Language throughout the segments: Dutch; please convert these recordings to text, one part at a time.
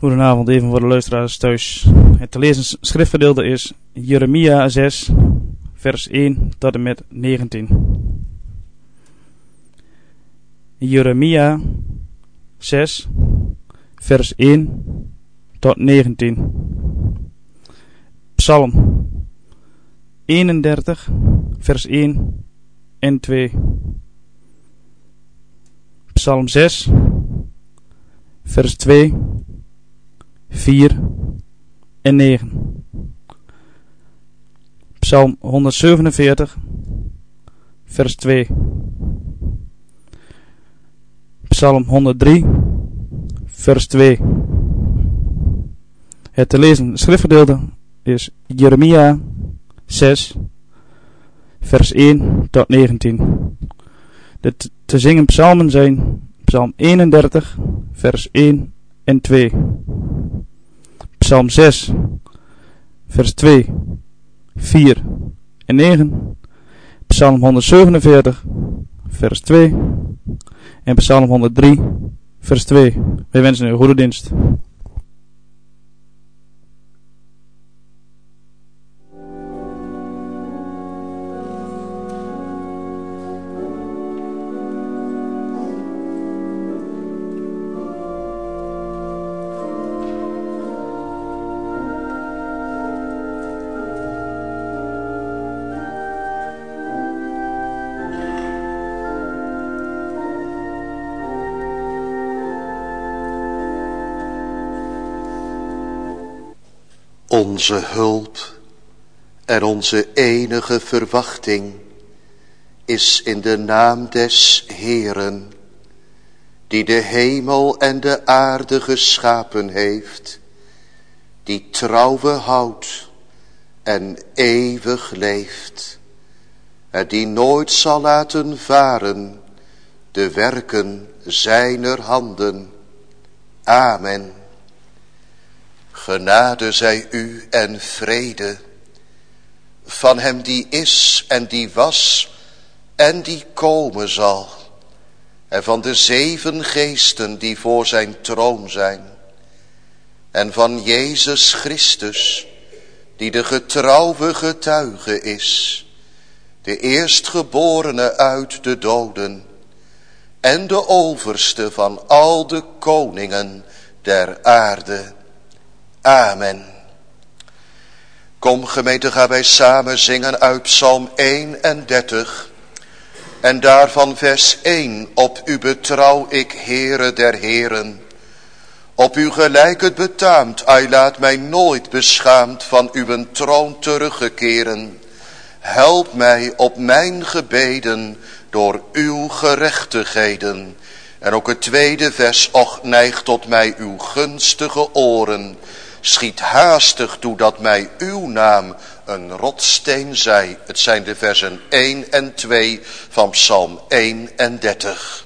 Goedenavond, even voor de luisteraars thuis. Het te lezen schriftgedeelte is Jeremia 6, vers 1 tot en met 19. Jeremia 6, vers 1 tot 19. Psalm 31, vers 1 en 2. Psalm 6, vers 2, 4 en 9. Psalm 147, vers 2. Psalm 103, vers 2. Het te lezen schriftgedeelte is Jeremia 6, vers 1 tot 19. De te zingen psalmen zijn Psalm 31, vers 1 en 2. Psalm 6, vers 2, 4 en 9. Psalm 147, vers 2. En Psalm 103, vers 2. Wij wensen u een goede dienst. Onze hulp en onze enige verwachting is in de naam des Heeren, die de hemel en de aarde geschapen heeft, die trouwe houdt en eeuwig leeft, en die nooit zal laten varen de werken zijner handen. Amen. Genade zij u en vrede van hem die is en die was en die komen zal, en van de 7 geesten die voor zijn troon zijn, en van Jezus Christus, die de getrouwe getuige is, de eerstgeborene uit de doden en de overste van al de koningen der aarde. Amen. Kom gemeente, gaan wij samen zingen uit Psalm 31 en daarvan vers 1. Op u betrouw ik, Heere der Heren. Op u gelijk het betaamt, ai laat mij nooit beschaamd van uw troon teruggekeren. Help mij op mijn gebeden door uw gerechtigheden. En ook het tweede vers, och neig tot mij uw gunstige oren. Schiet haastig toe dat mij uw naam een rotsteen zij. Het zijn de versen 1 en 2 van Psalm 31.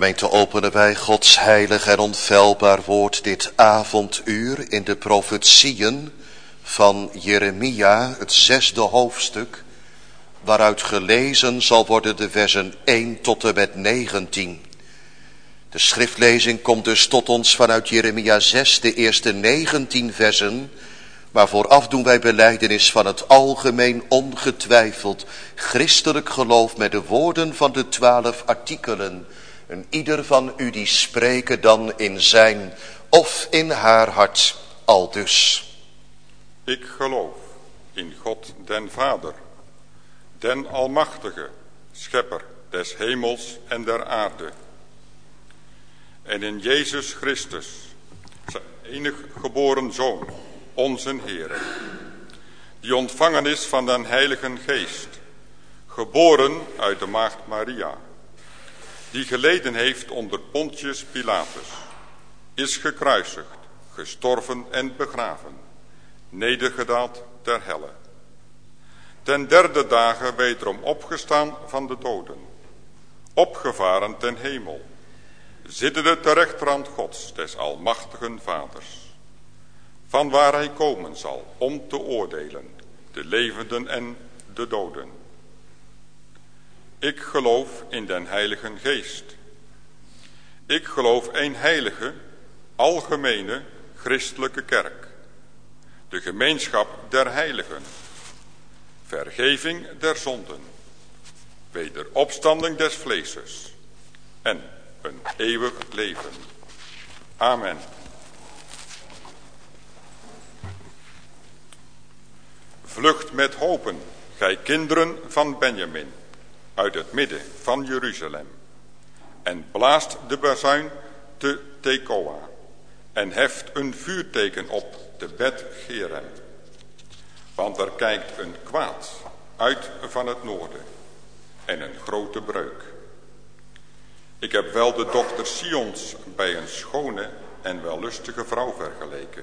Gemeente, openen wij Gods heilig en onfeilbaar woord dit avonduur in de profetieën van Jeremia, het 6e hoofdstuk, waaruit gelezen zal worden de versen 1 tot en met 19. De schriftlezing komt dus tot ons vanuit Jeremia 6, de eerste 19 versen, maar vooraf doen wij belijdenis van het algemeen ongetwijfeld christelijk geloof met de woorden van de 12 artikelen. En ieder van u die spreken dan in zijn of in haar hart aldus. Ik geloof in God den Vader, den Almachtige, Schepper des hemels en der aarde. En in Jezus Christus, zijn enig geboren Zoon, onze Heere, die ontvangen is van den Heiligen Geest, geboren uit de maagd Maria, die geleden heeft onder Pontius Pilatus, is gekruisigd, gestorven en begraven, nedergedaald ter helle. Ten derde dagen wederom opgestaan van de doden, opgevaren ten hemel, zittende ter rechterhand Gods, des almachtigen Vaders, van waar hij komen zal om te oordelen, de levenden en de doden. Ik geloof in den Heiligen Geest. Ik geloof een heilige, algemene, christelijke kerk, de gemeenschap der heiligen, vergeving der zonden, wederopstanding des vleeses en een eeuwig leven. Amen. Vlucht met hopen, gij kinderen van Benjamin, uit het midden van Jeruzalem, en blaast de bazuin te Tekoa, en heft een vuurteken op te Bet Gerem. Want er kijkt een kwaad uit van het noorden, en een grote breuk. Ik heb wel de dochter Sions bij een schone en wellustige vrouw vergeleken.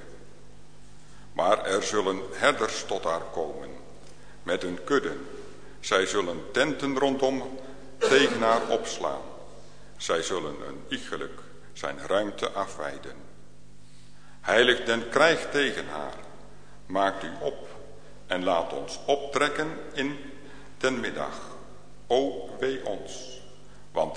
Maar er zullen herders tot haar komen, met hun kudden. Zij zullen tenten rondom tegen haar opslaan. Zij zullen een iegelijk zijn ruimte afweiden. Heilig den krijg tegen haar. Maakt u op en laat ons optrekken in den middag. O wee ons, want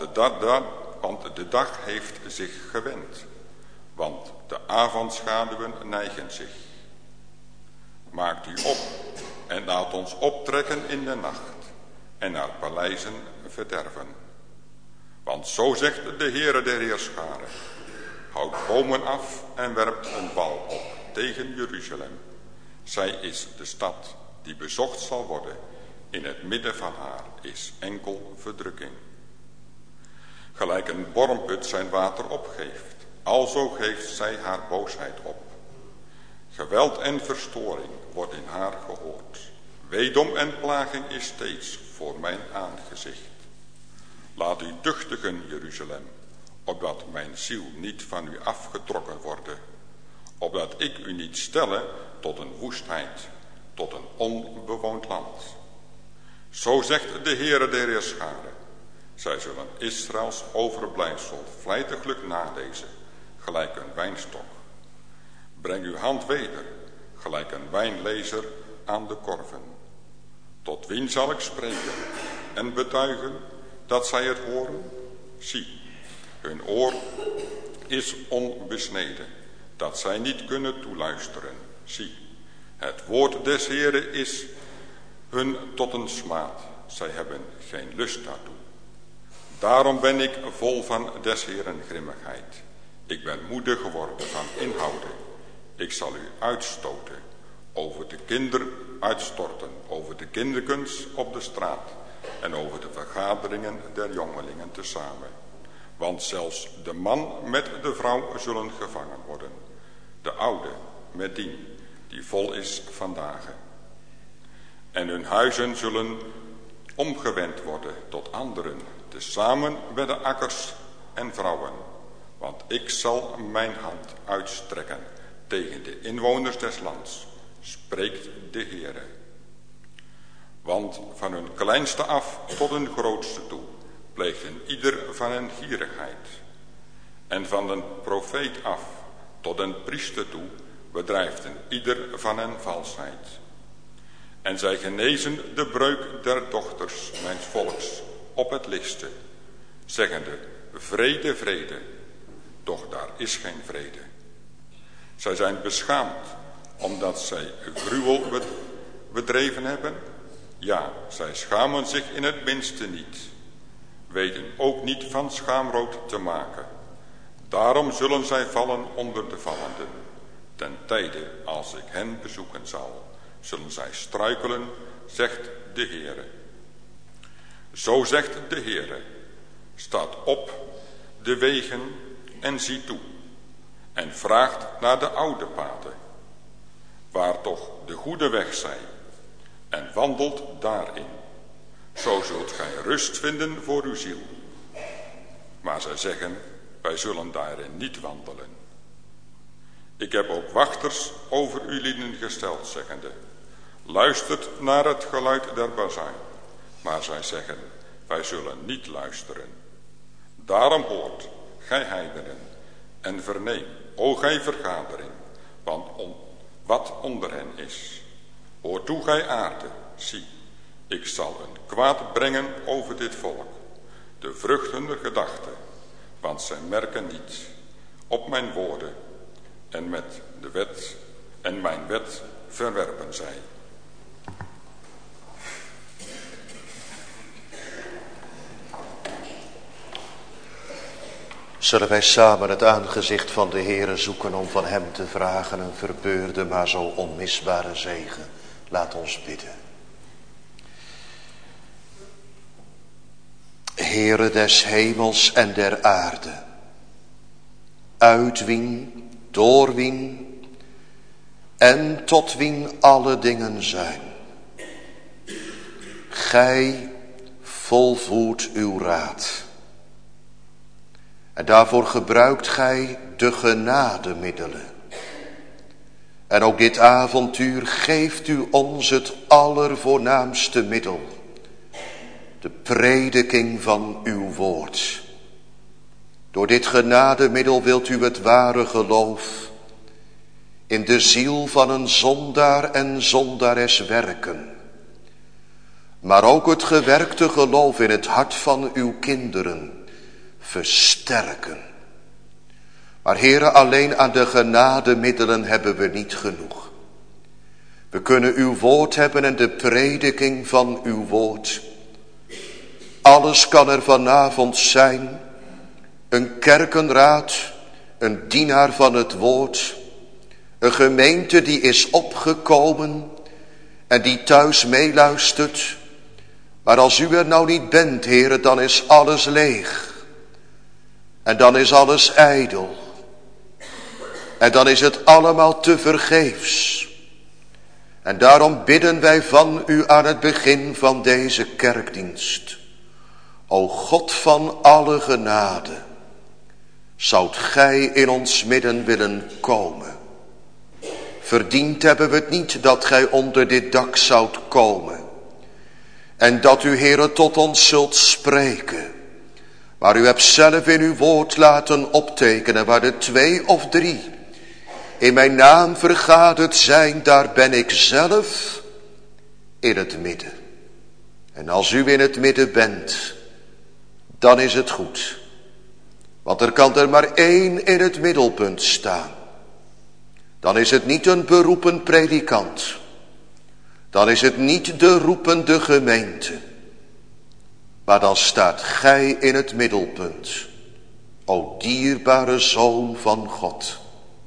de dag heeft zich gewend. Want de avondschaduwen neigen zich. Maakt u op en laat ons optrekken in de nacht en naar paleizen verderven. Want zo zegt de Heere der Heerscharen: houd bomen af en werpt een wal op tegen Jeruzalem. Zij is de stad die bezocht zal worden. In het midden van haar is enkel verdrukking. Gelijk een bormput zijn water opgeeft, alzo geeft zij haar boosheid op. Geweld en verstoring wordt in haar gehoord. Weedom en plaging is steeds voor mijn aangezicht. Laat u duchtigen, Jeruzalem, opdat mijn ziel niet van u afgetrokken worden, opdat ik u niet stelle tot een woestheid, tot een onbewoond land. Zo zegt de Heere der Heerscharen: zij zullen Israëls overblijfsel vlijtiglijk nalezen, gelijk een wijnstok. Breng uw hand weder, gelijk een wijnlezer aan de korven. Tot wien zal ik spreken en betuigen dat zij het horen? Zie, hun oor is onbesneden, dat zij niet kunnen toeluisteren. Zie, het woord des Heeren is hun tot een smaad. Zij hebben geen lust daartoe. Daarom ben ik vol van des Heeren grimmigheid. Ik ben moede geworden van inhouden. Ik zal u uitstorten over de kinderkens op de straat en over de vergaderingen der jongelingen tezamen. Want zelfs de man met de vrouw zullen gevangen worden, de oude met die vol is van dagen. En hun huizen zullen omgewend worden tot anderen, tezamen met de akkers en vrouwen. Want ik zal mijn hand uitstrekken tegen de inwoners des lands, spreekt de Heere. Want van hun kleinste af tot hun grootste toe pleegt een ieder van hen gierigheid. En van den profeet af tot den priester toe bedrijft een ieder van hen valsheid. En zij genezen de breuk der dochters mijns volks op het lichtste, zeggende, vrede, vrede, doch daar is geen vrede. Zij zijn beschaamd, omdat zij gruwel bedreven hebben. Ja, zij schamen zich in het minste niet, weten ook niet van schaamrood te maken. Daarom zullen zij vallen onder de vallenden. Ten tijde als ik hen bezoeken zal, zullen zij struikelen, zegt de Heere. Zo zegt de Heere, staat op de wegen en ziet toe, en vraagt naar de oude paden, waar toch de goede weg zij, en wandelt daarin. Zo zult gij rust vinden voor uw ziel. Maar zij zeggen, wij zullen daarin niet wandelen. Ik heb ook wachters over uw lieden gesteld, zeggende, luistert naar het geluid der bazuin. Maar zij zeggen, wij zullen niet luisteren. Daarom hoort, gij heidenen, en verneem, o gij vergadering, want wat onder hen is. Hoor toe, gij aarde, zie, ik zal een kwaad brengen over dit volk, de vrucht hunner gedachten, want zij merken niet op mijn woorden, en met de wet en mijn wet verwerpen zij. Zullen wij samen het aangezicht van de Heere zoeken om van hem te vragen een verbeurde maar zo onmisbare zegen. Laat ons bidden. Heere des hemels en der aarde, uit wien, door wien en tot wien alle dingen zijn. Gij volvoert uw raad. En daarvoor gebruikt gij de genademiddelen. En ook dit avontuur geeft u ons het allervoornaamste middel. De prediking van uw woord. Door dit genademiddel wilt u het ware geloof in de ziel van een zondaar en zondares werken. Maar ook het gewerkte geloof in het hart van uw kinderen versterken. Maar Heere, alleen aan de genademiddelen hebben we niet genoeg. We kunnen uw woord hebben en de prediking van uw woord. Alles kan er vanavond zijn. Een kerkenraad, een dienaar van het woord, een gemeente die is opgekomen en die thuis meeluistert. Maar als u er nou niet bent, Heere, dan is alles leeg. En dan is alles ijdel. En dan is het allemaal te vergeefs. En daarom bidden wij van u aan het begin van deze kerkdienst. O God van alle genade, zoudt gij in ons midden willen komen. Verdiend hebben we het niet dat gij onder dit dak zoudt komen. En dat u, Heere, tot ons zult spreken. Maar u hebt zelf in uw woord laten optekenen, waar er 2 of 3 in mijn naam vergaderd zijn, daar ben ik zelf in het midden. En als u in het midden bent, dan is het goed. Want er kan er maar 1 in het middelpunt staan. Dan is het niet een beroepen predikant. Dan is het niet de roepende gemeente. Maar dan staat gij in het middelpunt, o dierbare Zoon van God.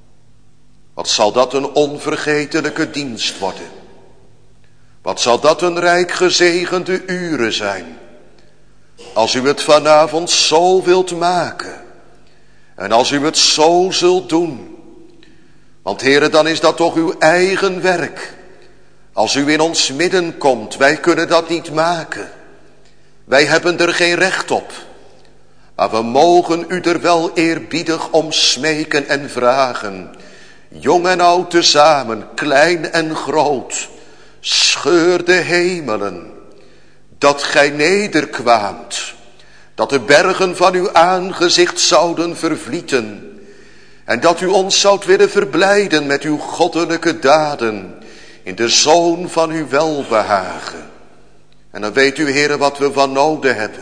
Wat zal dat een onvergetelijke dienst worden. Wat zal dat een rijk gezegende uren zijn. Als u het vanavond zo wilt maken. En als u het zo zult doen. Want Heere, dan is dat toch uw eigen werk. Als u in ons midden komt, wij kunnen dat niet maken. Wij hebben er geen recht op. Maar we mogen u er wel eerbiedig om smeken en vragen. Jong en oud tezamen, klein en groot. Scheur de hemelen, dat gij nederkwaamt. dat de bergen van uw aangezicht zouden vervlieten, en dat u ons zoudt willen verblijden met uw goddelijke daden, in de zoon van uw welbehagen. En dan weet u, Heere, wat we van noden hebben.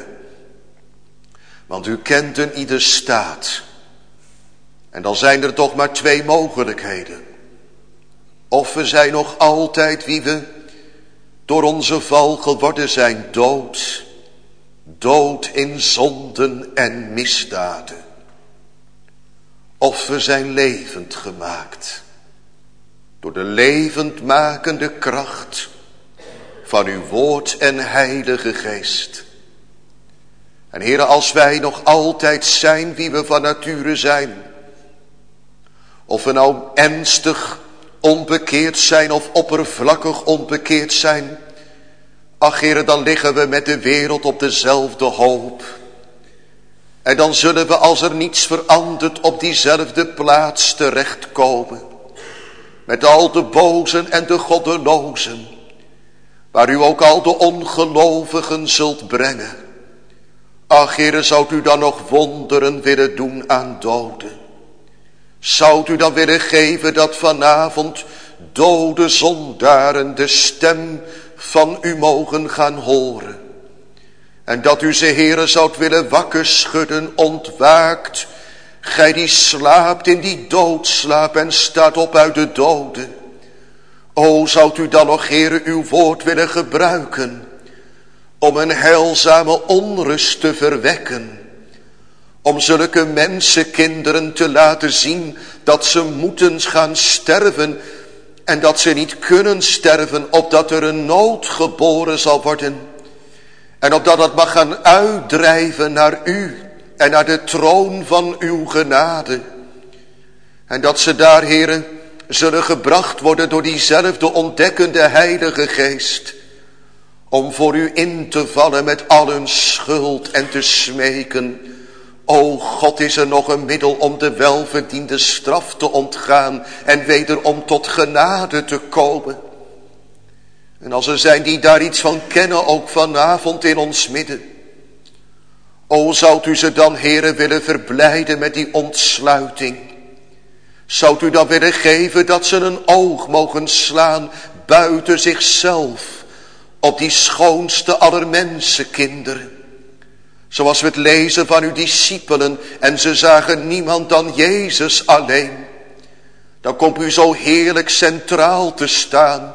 Want u kent in ieder staat. En dan zijn er toch maar 2 mogelijkheden. Of we zijn nog altijd wie we door onze val geworden zijn, dood. Dood in zonden en misdaden. Of we zijn levend gemaakt. Door de levendmakende kracht van uw woord en heilige geest. En Heere, als wij nog altijd zijn wie we van nature zijn. Of we nou ernstig onbekeerd zijn of oppervlakkig onbekeerd zijn. Ach Heere, dan liggen we met de wereld op dezelfde hoop. En dan zullen we, als er niets verandert, op diezelfde plaats terechtkomen. Met al de bozen en de goddelozen. Waar u ook al de ongelovigen zult brengen. Ach Heere, zou u dan nog wonderen willen doen aan doden? Zou u dan willen geven dat vanavond dode zondaren de stem van u mogen gaan horen? En dat u ze, Heere, zoudt willen wakker schudden, ontwaakt, gij die slaapt in die doodslaap en staat op uit de doden. O, zoudt u dan nog, Heere, uw woord willen gebruiken om een heilzame onrust te verwekken. Om zulke mensenkinderen te laten zien dat ze moeten gaan sterven en dat ze niet kunnen sterven, opdat er een nood geboren zal worden. En opdat het mag gaan uitdrijven naar u en naar de troon van uw genade. En dat ze daar, Heere, zullen gebracht worden door diezelfde ontdekkende heilige geest. Om voor u in te vallen met al hun schuld en te smeken. O God, is er nog een middel om de welverdiende straf te ontgaan en wederom tot genade te komen. En als er zijn die daar iets van kennen, ook vanavond in ons midden. O, zoudt u ze dan, Heere, willen verblijden met die ontsluiting. Zoudt u dan willen geven dat ze een oog mogen slaan buiten zichzelf op die schoonste aller mensenkinderen. Zoals we het lezen van uw discipelen en ze zagen niemand dan Jezus alleen. Dan komt u zo heerlijk centraal te staan.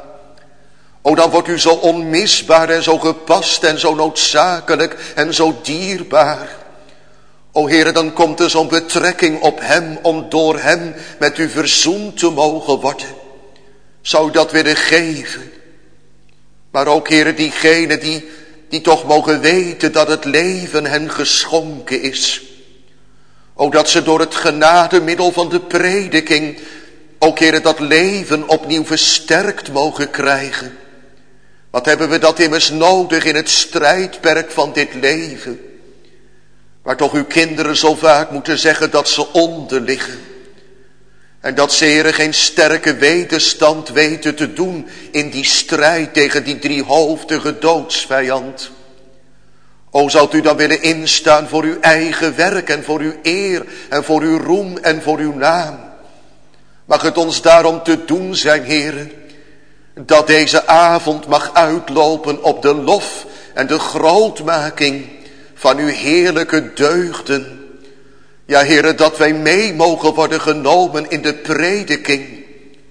O, dan wordt u zo onmisbaar en zo gepast en zo noodzakelijk en zo dierbaar. O Heere, dan komt er zo'n betrekking op hem om door hem met u verzoend te mogen worden. Zou u dat willen geven? Maar ook, Heere, diegenen die toch mogen weten dat het leven hen geschonken is. O, dat ze door het genademiddel van de prediking ook, Heere, dat leven opnieuw versterkt mogen krijgen. Wat hebben we dat immers nodig in het strijdperk van dit leven. Waar toch uw kinderen zo vaak moeten zeggen dat ze onder liggen. En dat ze, Heere, geen sterke wederstand weten te doen in die strijd tegen die driehoofdige doodsvijand. O, zoudt u dan willen instaan voor uw eigen werk en voor uw eer en voor uw roem en voor uw naam. Mag het ons daarom te doen zijn, Heere, dat deze avond mag uitlopen op de lof en de grootmaking van uw heerlijke deugden. Ja, Heere, dat wij mee mogen worden genomen in de prediking.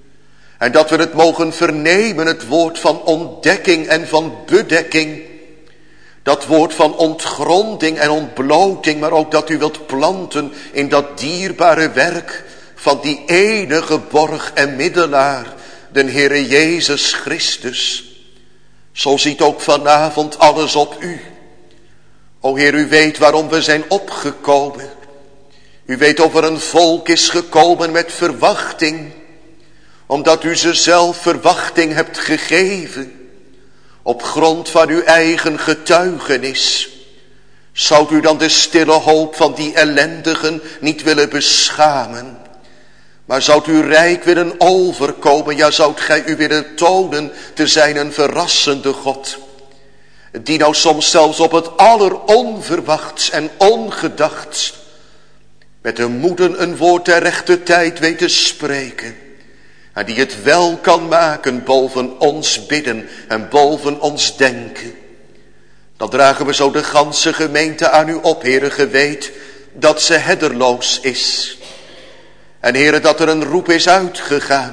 En dat we het mogen vernemen, het woord van ontdekking en van bedekking. Dat woord van ontgronding en ontbloting, maar ook dat u wilt planten in dat dierbare werk van die enige borg en middelaar, de Heere Jezus Christus. Zo ziet ook vanavond alles op u. O Heer, u weet waarom we zijn opgekomen. U weet of er een volk is gekomen met verwachting, omdat u ze zelf verwachting hebt gegeven, op grond van uw eigen getuigenis. Zou u dan de stille hoop van die ellendigen niet willen beschamen, maar zou u rijk willen overkomen, ja, zou gij u willen tonen te zijn een verrassende God. Die nou soms zelfs op het alleronverwachts en ongedachtst met de moeden een woord ter rechte tijd weet te spreken. En die het wel kan maken boven ons bidden en boven ons denken. Dan dragen we zo de ganse gemeente aan u op, Heere, geweet dat ze hedderloos is. En Heere, dat er een roep is uitgegaan.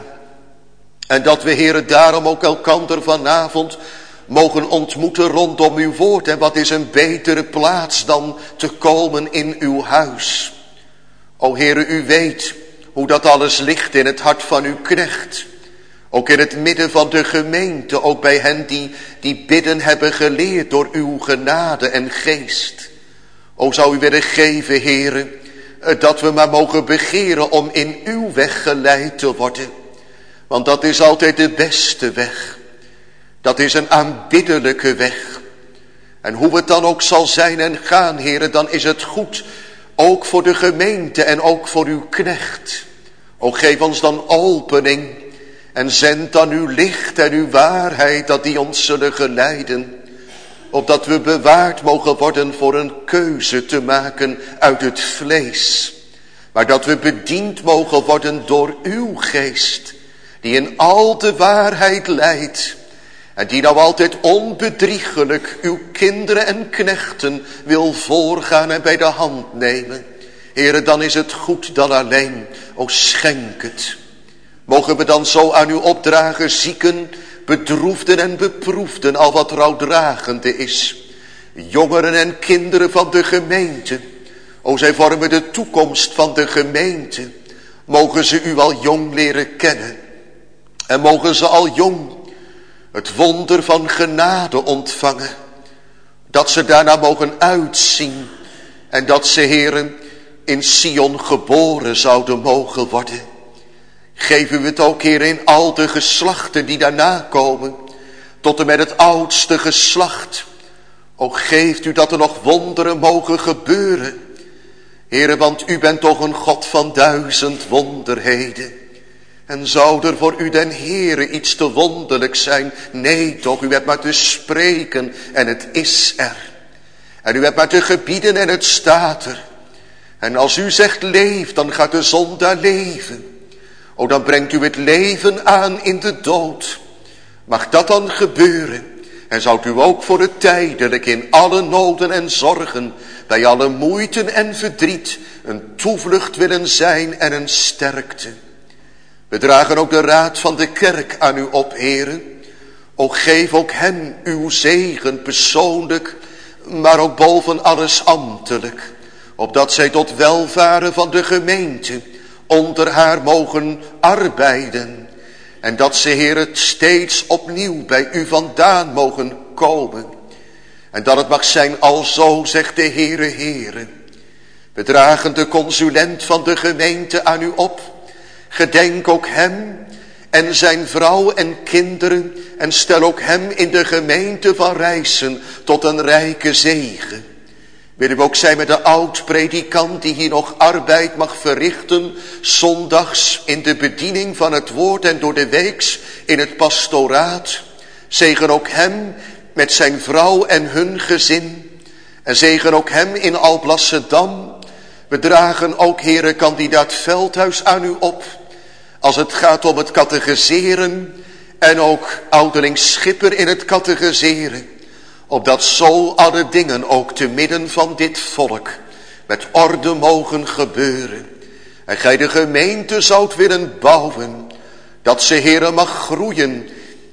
En dat we, Heere, daarom ook elkander vanavond mogen ontmoeten rondom uw woord. En wat is een betere plaats dan te komen in uw huis. O Heere, u weet hoe dat alles ligt in het hart van uw knecht. Ook in het midden van de gemeente, ook bij hen die bidden hebben geleerd door uw genade en geest. O, zou u willen geven, Heere, dat we maar mogen begeren om in uw weg geleid te worden. Want dat is altijd de beste weg. Dat is een aanbiddelijke weg. En hoe het dan ook zal zijn en gaan, Heere, dan is het goed. Ook voor de gemeente en ook voor uw knecht. O, geef ons dan opening. En zend dan uw licht en uw waarheid, dat die ons zullen geleiden. Opdat we bewaard mogen worden voor een keuze te maken uit het vlees. Maar dat we bediend mogen worden door uw geest. Die in al de waarheid leidt. En die nou altijd onbedriegelijk uw kinderen en knechten wil voorgaan en bij de hand nemen. Heere, dan is het goed dan alleen. O, schenk het. Mogen we dan zo aan u opdragen, zieken, bedroefden en beproefden, al wat rouwdragende is. Jongeren en kinderen van de gemeente. O, zij vormen de toekomst van de gemeente. Mogen ze u al jong leren kennen. En mogen ze al jong het wonder van genade ontvangen. Dat ze daarna mogen uitzien. En dat ze, Heeren, in Sion geboren zouden mogen worden. Geven we het ook, Heer, in al de geslachten die daarna komen. Tot en met het oudste geslacht. Ook geeft u dat er nog wonderen mogen gebeuren. Heere, want u bent toch een God van 1000 wonderheden. En zou er voor u den Heere iets te wonderlijk zijn? Nee toch, u hebt maar te spreken en het is er. En u hebt maar te gebieden en het staat er. En als u zegt leef, dan gaat de zondaar leven. O, dan brengt u het leven aan in de dood. Mag dat dan gebeuren? En zou u ook voor het tijdelijk in alle noden en zorgen, bij alle moeiten en verdriet, een toevlucht willen zijn en een sterkte. We dragen ook de raad van de kerk aan u op, Heere. O, geef ook hen uw zegen persoonlijk, maar ook boven alles ambtelijk. Opdat zij tot welvaren van de gemeente onder haar mogen arbeiden. En dat ze, Heere, steeds opnieuw bij u vandaan mogen komen. En dat het mag zijn alzo, zegt de Heere. We dragen de consulent van de gemeente aan u op. Gedenk ook hem en zijn vrouw en kinderen. En stel ook hem in de gemeente van Rijssen tot een rijke zegen. Willen we ook zijn met de oud-predikant die hier nog arbeid mag verrichten. Zondags in de bediening van het woord en door de weeks in het pastoraat. Zegen ook hem met zijn vrouw en hun gezin. En zegen ook hem in Alblasserdam. We dragen ook, Heere, kandidaat Veldhuis aan u op. Als het gaat om het catechiseren. En ook ouderling Schipper in het catechiseren. Opdat zo alle dingen ook te midden van dit volk met orde mogen gebeuren. En gij de gemeente zoudt willen bouwen. Dat ze, Heere, mag groeien.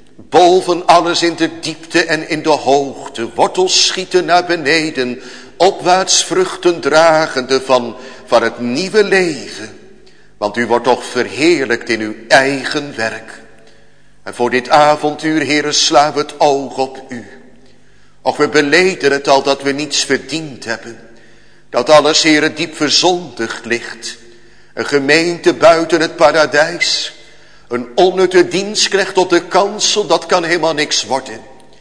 Boven alles in de diepte en in de hoogte. Wortels schieten naar beneden. Opwaarts vruchten dragende van het nieuwe leven. Want u wordt toch verheerlijkt in uw eigen werk. En voor dit avonduur, Heere, slaan we het oog op u. Och, we beleden het al dat we niets verdiend hebben. Dat alles, Heere, diep verzondigd ligt. Een gemeente buiten het paradijs. Een onnutte dienstknecht op de kansel, dat kan helemaal niks worden.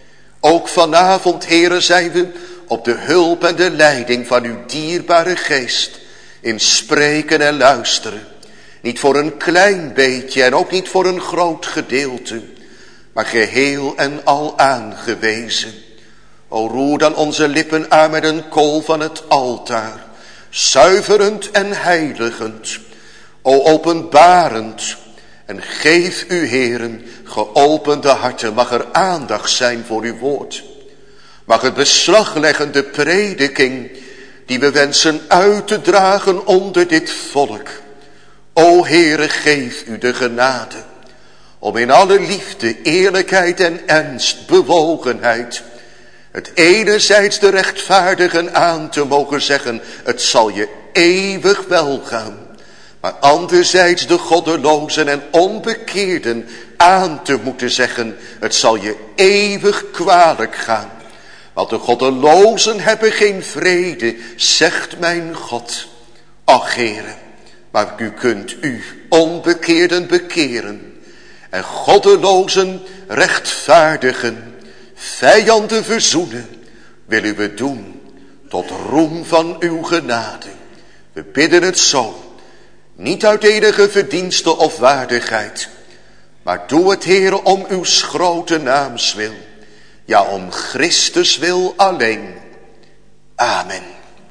Ook vanavond, Heere, zijn we op de hulp en de leiding van uw dierbare geest. In spreken en luisteren. Niet voor een klein beetje en ook niet voor een groot gedeelte. Maar geheel en al aangewezen. O roer dan onze lippen aan met een kool van het altaar, zuiverend en heiligend, o openbarend. En geef u, Heeren, geopende harten, mag er aandacht zijn voor uw woord. Mag het beslagleggende prediking, die we wensen uit te dragen onder dit volk. O Heere, geef u de genade, om in alle liefde, eerlijkheid en ernst, bewogenheid, het enerzijds de rechtvaardigen aan te mogen zeggen, het zal je eeuwig welgaan. Maar anderzijds de goddelozen en onbekeerden aan te moeten zeggen, het zal je eeuwig kwalijk gaan. Want de goddelozen hebben geen vrede, zegt mijn God. Ach, Heere, maar u kunt u onbekeerden bekeren en goddelozen rechtvaardigen, vijanden verzoenen, wil u het doen tot roem van uw genade. We bidden het zo. Niet uit enige verdienste of waardigheid, maar doe het, Heere, om uw grote naams wil. Ja, om Christus wil alleen. Amen.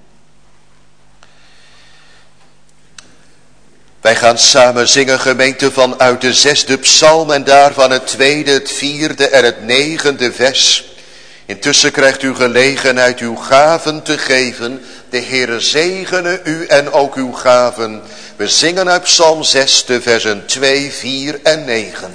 Wij gaan samen zingen, gemeente, vanuit de 6e psalm en daarvan het 2e, het 4e en het 9e vers. Intussen krijgt u gelegenheid uw gaven te geven. De Heere zegene u en ook uw gaven. We zingen uit psalm 6, de versen 2, 4 en 9.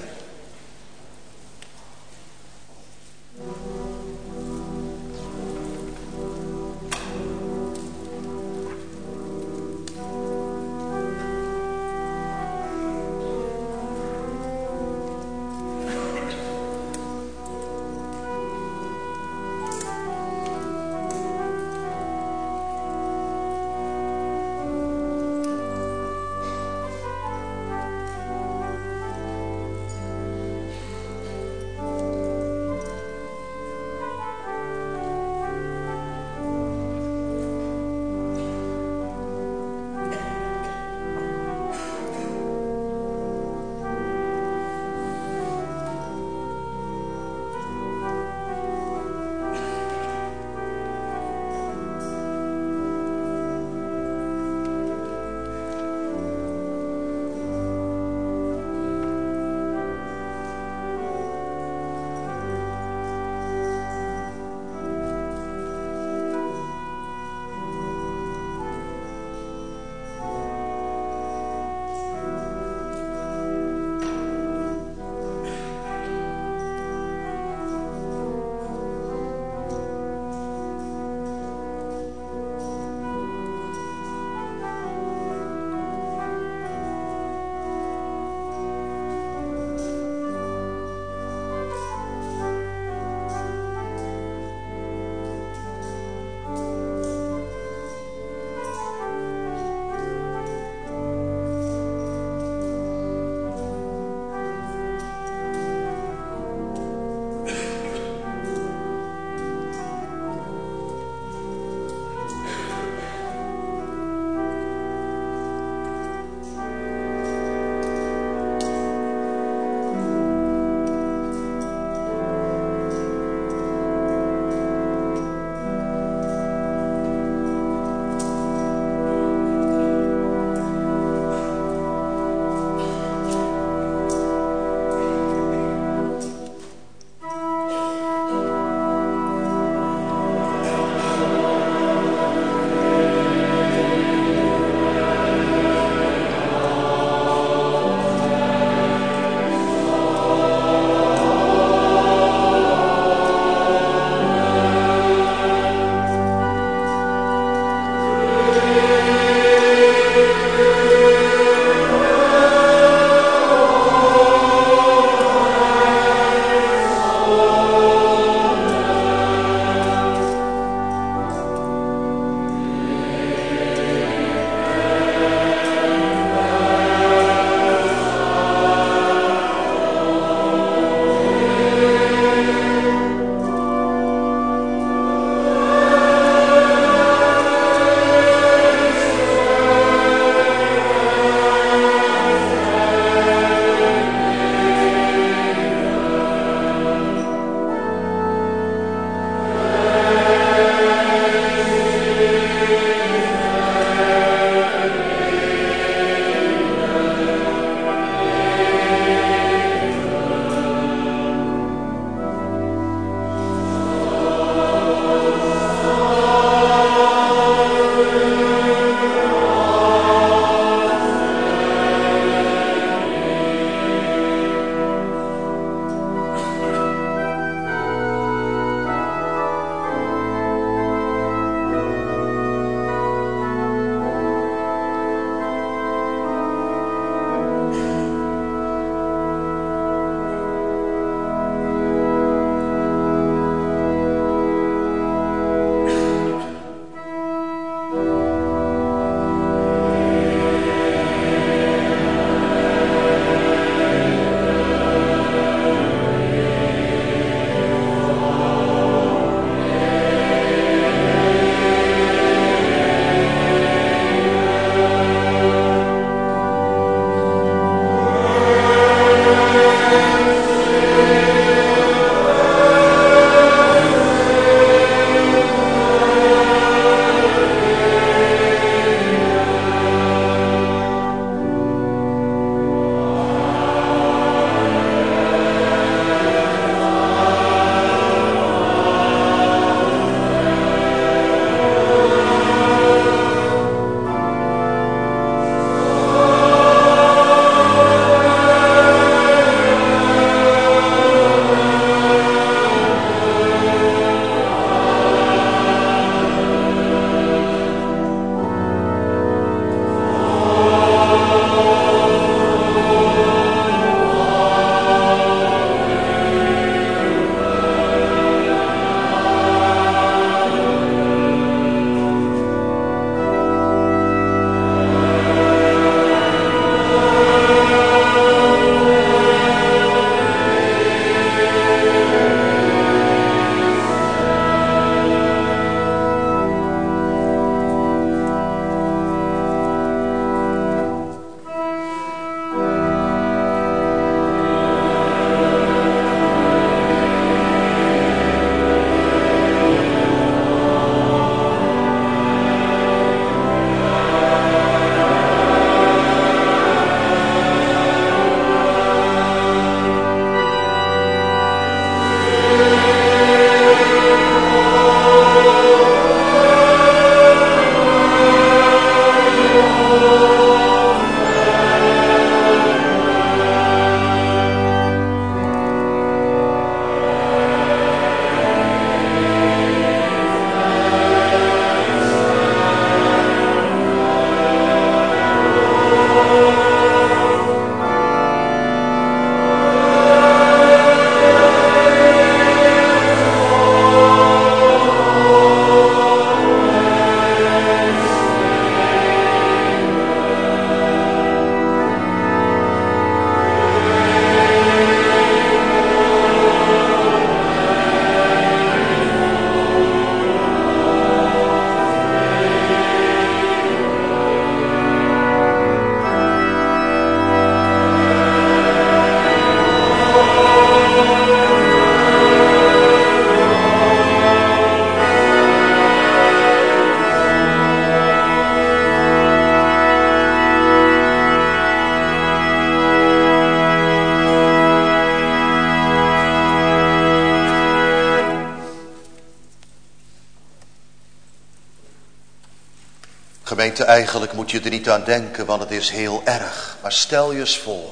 Gemeente, eigenlijk moet je er niet aan denken, want het is heel erg. Maar stel je eens voor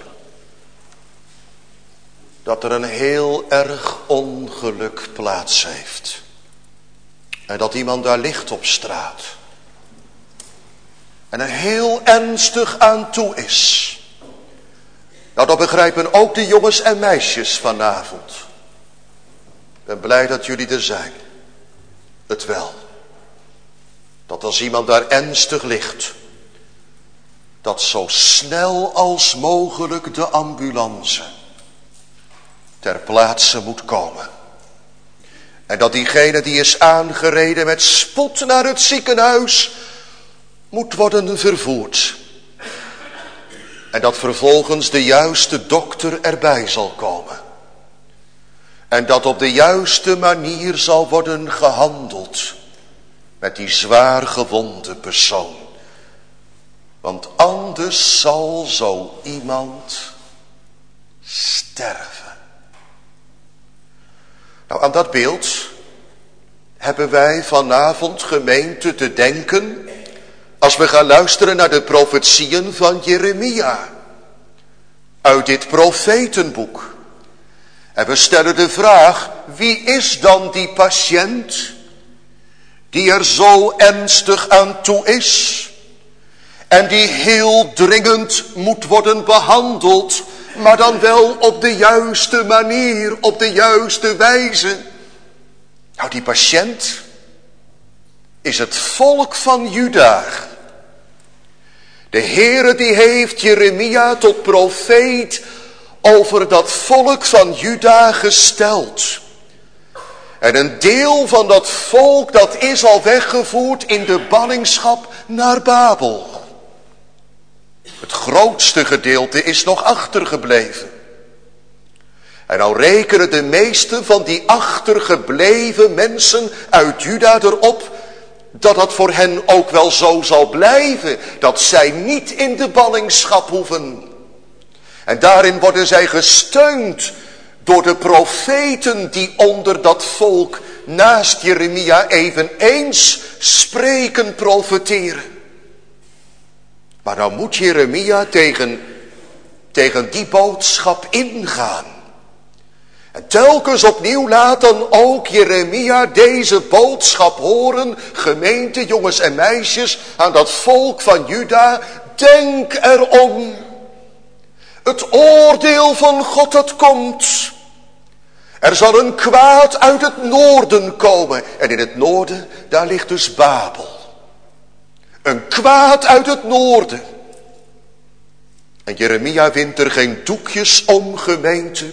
dat er een heel erg ongeluk plaats heeft. En dat iemand daar ligt op straat. En er heel ernstig aan toe is. Nou, dat begrijpen ook de jongens en meisjes vanavond. Ik ben blij dat jullie er zijn. Het wel. Dat als iemand daar ernstig ligt, dat zo snel als mogelijk de ambulance ter plaatse moet komen. En dat diegene die is aangereden met spoed naar het ziekenhuis moet worden vervoerd. En dat vervolgens de juiste dokter erbij zal komen. En dat op de juiste manier zal worden gehandeld met die zwaar gewonde persoon. Want anders zal zo iemand sterven. Nou, aan dat beeld hebben wij vanavond, gemeente, te denken als we gaan luisteren naar de profetieën van Jeremia uit dit profetenboek. En we stellen de vraag, wie is dan die patiënt die er zo ernstig aan toe is en die heel dringend moet worden behandeld, maar dan wel op de juiste manier, op de juiste wijze? Nou, die patiënt is het volk van Juda. De Heere die heeft Jeremia tot profeet over dat volk van Juda gesteld. En een deel van dat volk dat is al weggevoerd in de ballingschap naar Babel. Het grootste gedeelte is nog achtergebleven. En nou rekenen de meeste van die achtergebleven mensen uit Juda erop dat het voor hen ook wel zo zal blijven, dat zij niet in de ballingschap hoeven. En daarin worden zij gesteund door de profeten die onder dat volk naast Jeremia eveneens spreken, profeteren. Maar nou moet Jeremia tegen die boodschap ingaan. En telkens opnieuw laat dan ook Jeremia deze boodschap horen, gemeente, jongens en meisjes, aan dat volk van Juda. Denk erom. Het oordeel van God dat komt. Er zal een kwaad uit het noorden komen. En in het noorden, daar ligt dus Babel. Een kwaad uit het noorden. En Jeremia wint er geen doekjes om, gemeente.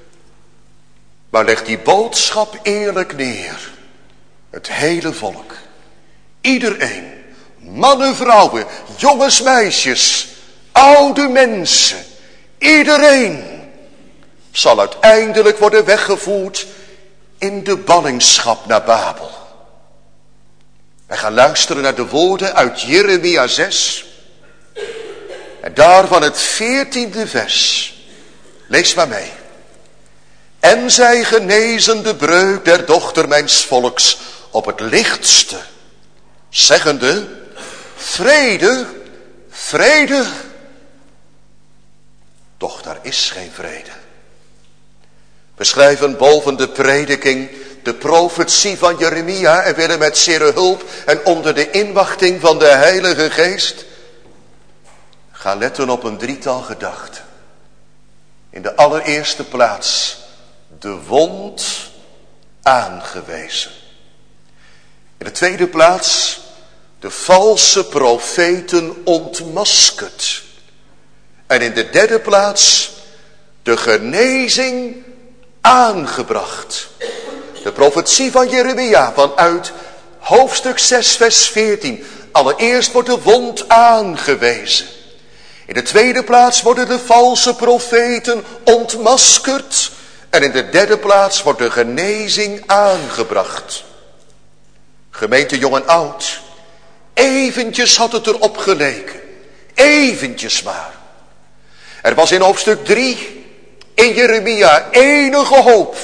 Maar legt die boodschap eerlijk neer. Het hele volk. Iedereen. Mannen, vrouwen, jongens, meisjes. Oude mensen. Iedereen zal uiteindelijk worden weggevoerd in de ballingschap naar Babel. Wij gaan luisteren naar de woorden uit Jeremia 6. En daarvan het 14e vers. Lees maar mee. En zij genezen de breuk der dochter mijns volks op het lichtste, zeggende, vrede, vrede. Doch daar is geen vrede. We schrijven boven de prediking de profetie van Jeremia en willen met zere hulp en onder de inwachting van de Heilige Geest gaan letten op een drietal gedachten. In de allereerste plaats de wond aangewezen. In de tweede plaats de valse profeten ontmaskerd. En in de derde plaats de genezing aangebracht. De profetie van Jeremia vanuit hoofdstuk 6 vers 14. Allereerst wordt de wond aangewezen. In de tweede plaats worden de valse profeten ontmaskerd. En in de derde plaats wordt de genezing aangebracht. Gemeente jong en oud. Eventjes had het erop geleken. Eventjes maar. Er was in hoofdstuk 3 in Jeremia enige hoop.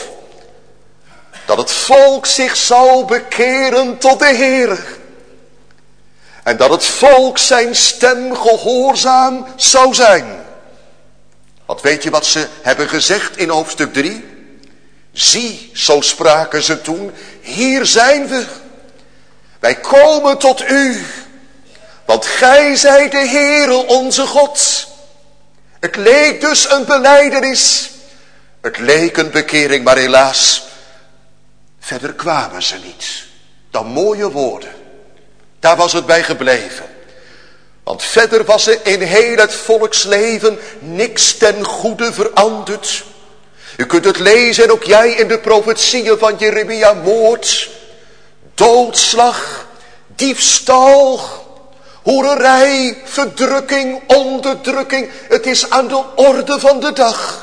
Dat het volk zich zou bekeren tot de Heere. En dat het volk zijn stem gehoorzaam zou zijn. Want weet je wat ze hebben gezegd in hoofdstuk 3? Zie, zo spraken ze toen, hier zijn we. Wij komen tot u. Want gij zijt de Heere onze God. Het leek dus een belijdenis. Het leek een bekering, maar helaas, verder kwamen ze niet. Dan mooie woorden. Daar was het bij gebleven. Want verder was er in heel het volksleven niks ten goede veranderd. U kunt het lezen en ook jij in de profetieën van Jeremia: moord, doodslag, diefstal, hoererij, verdrukking, onderdrukking. Het is aan de orde van de dag.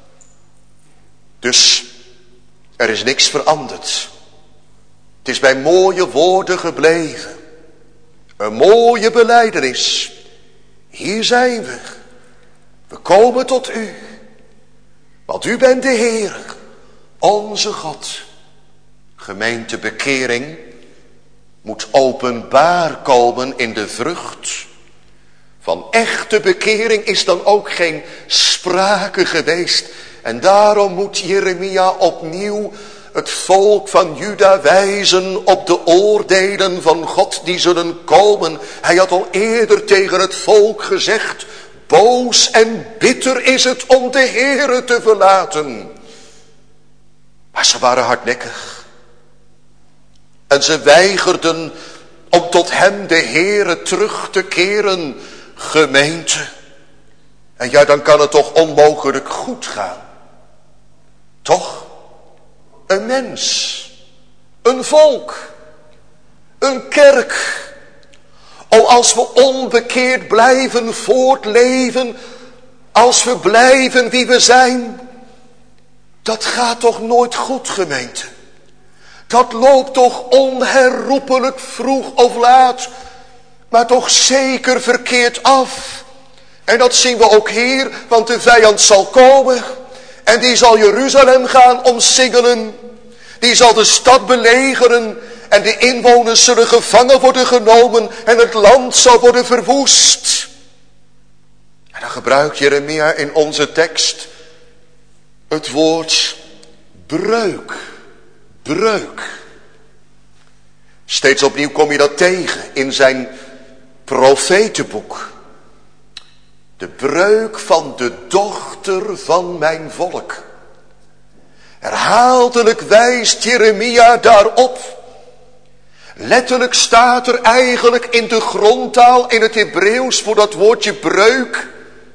Dus er is niks veranderd. Het is bij mooie woorden gebleven. Een mooie belijdenis. Hier zijn we. We komen tot u. Want u bent de Heer, onze God. Gemeente, bekering moet openbaar komen in de vrucht. Van echte bekering is dan ook geen sprake geweest. En daarom moet Jeremia opnieuw het volk van Juda wijzen op de oordelen van God die zullen komen. Hij had al eerder tegen het volk gezegd: boos en bitter is het om de Heere te verlaten. Maar ze waren hardnekkig. En ze weigerden om tot hem, de Heere, terug te keren. Gemeente. En ja, dan kan het toch onmogelijk goed gaan. Toch? Een mens. Een volk. Een kerk. O, als we onbekeerd blijven voortleven, als we blijven wie we zijn, dat gaat toch nooit goed, gemeente. Dat loopt toch onherroepelijk vroeg of laat, maar toch zeker verkeerd af. En dat zien we ook hier, want de vijand zal komen en die zal Jeruzalem gaan omsingelen. Die zal de stad belegeren en de inwoners zullen gevangen worden genomen en het land zal worden verwoest. En dan gebruikt Jeremia in onze tekst het woord breuk. Breuk. Steeds opnieuw kom je dat tegen in zijn profetenboek. De breuk van de dochter van mijn volk. Herhaaldelijk wijst Jeremia daarop. Letterlijk staat er eigenlijk in de grondtaal in het Hebreeuws voor dat woordje breuk: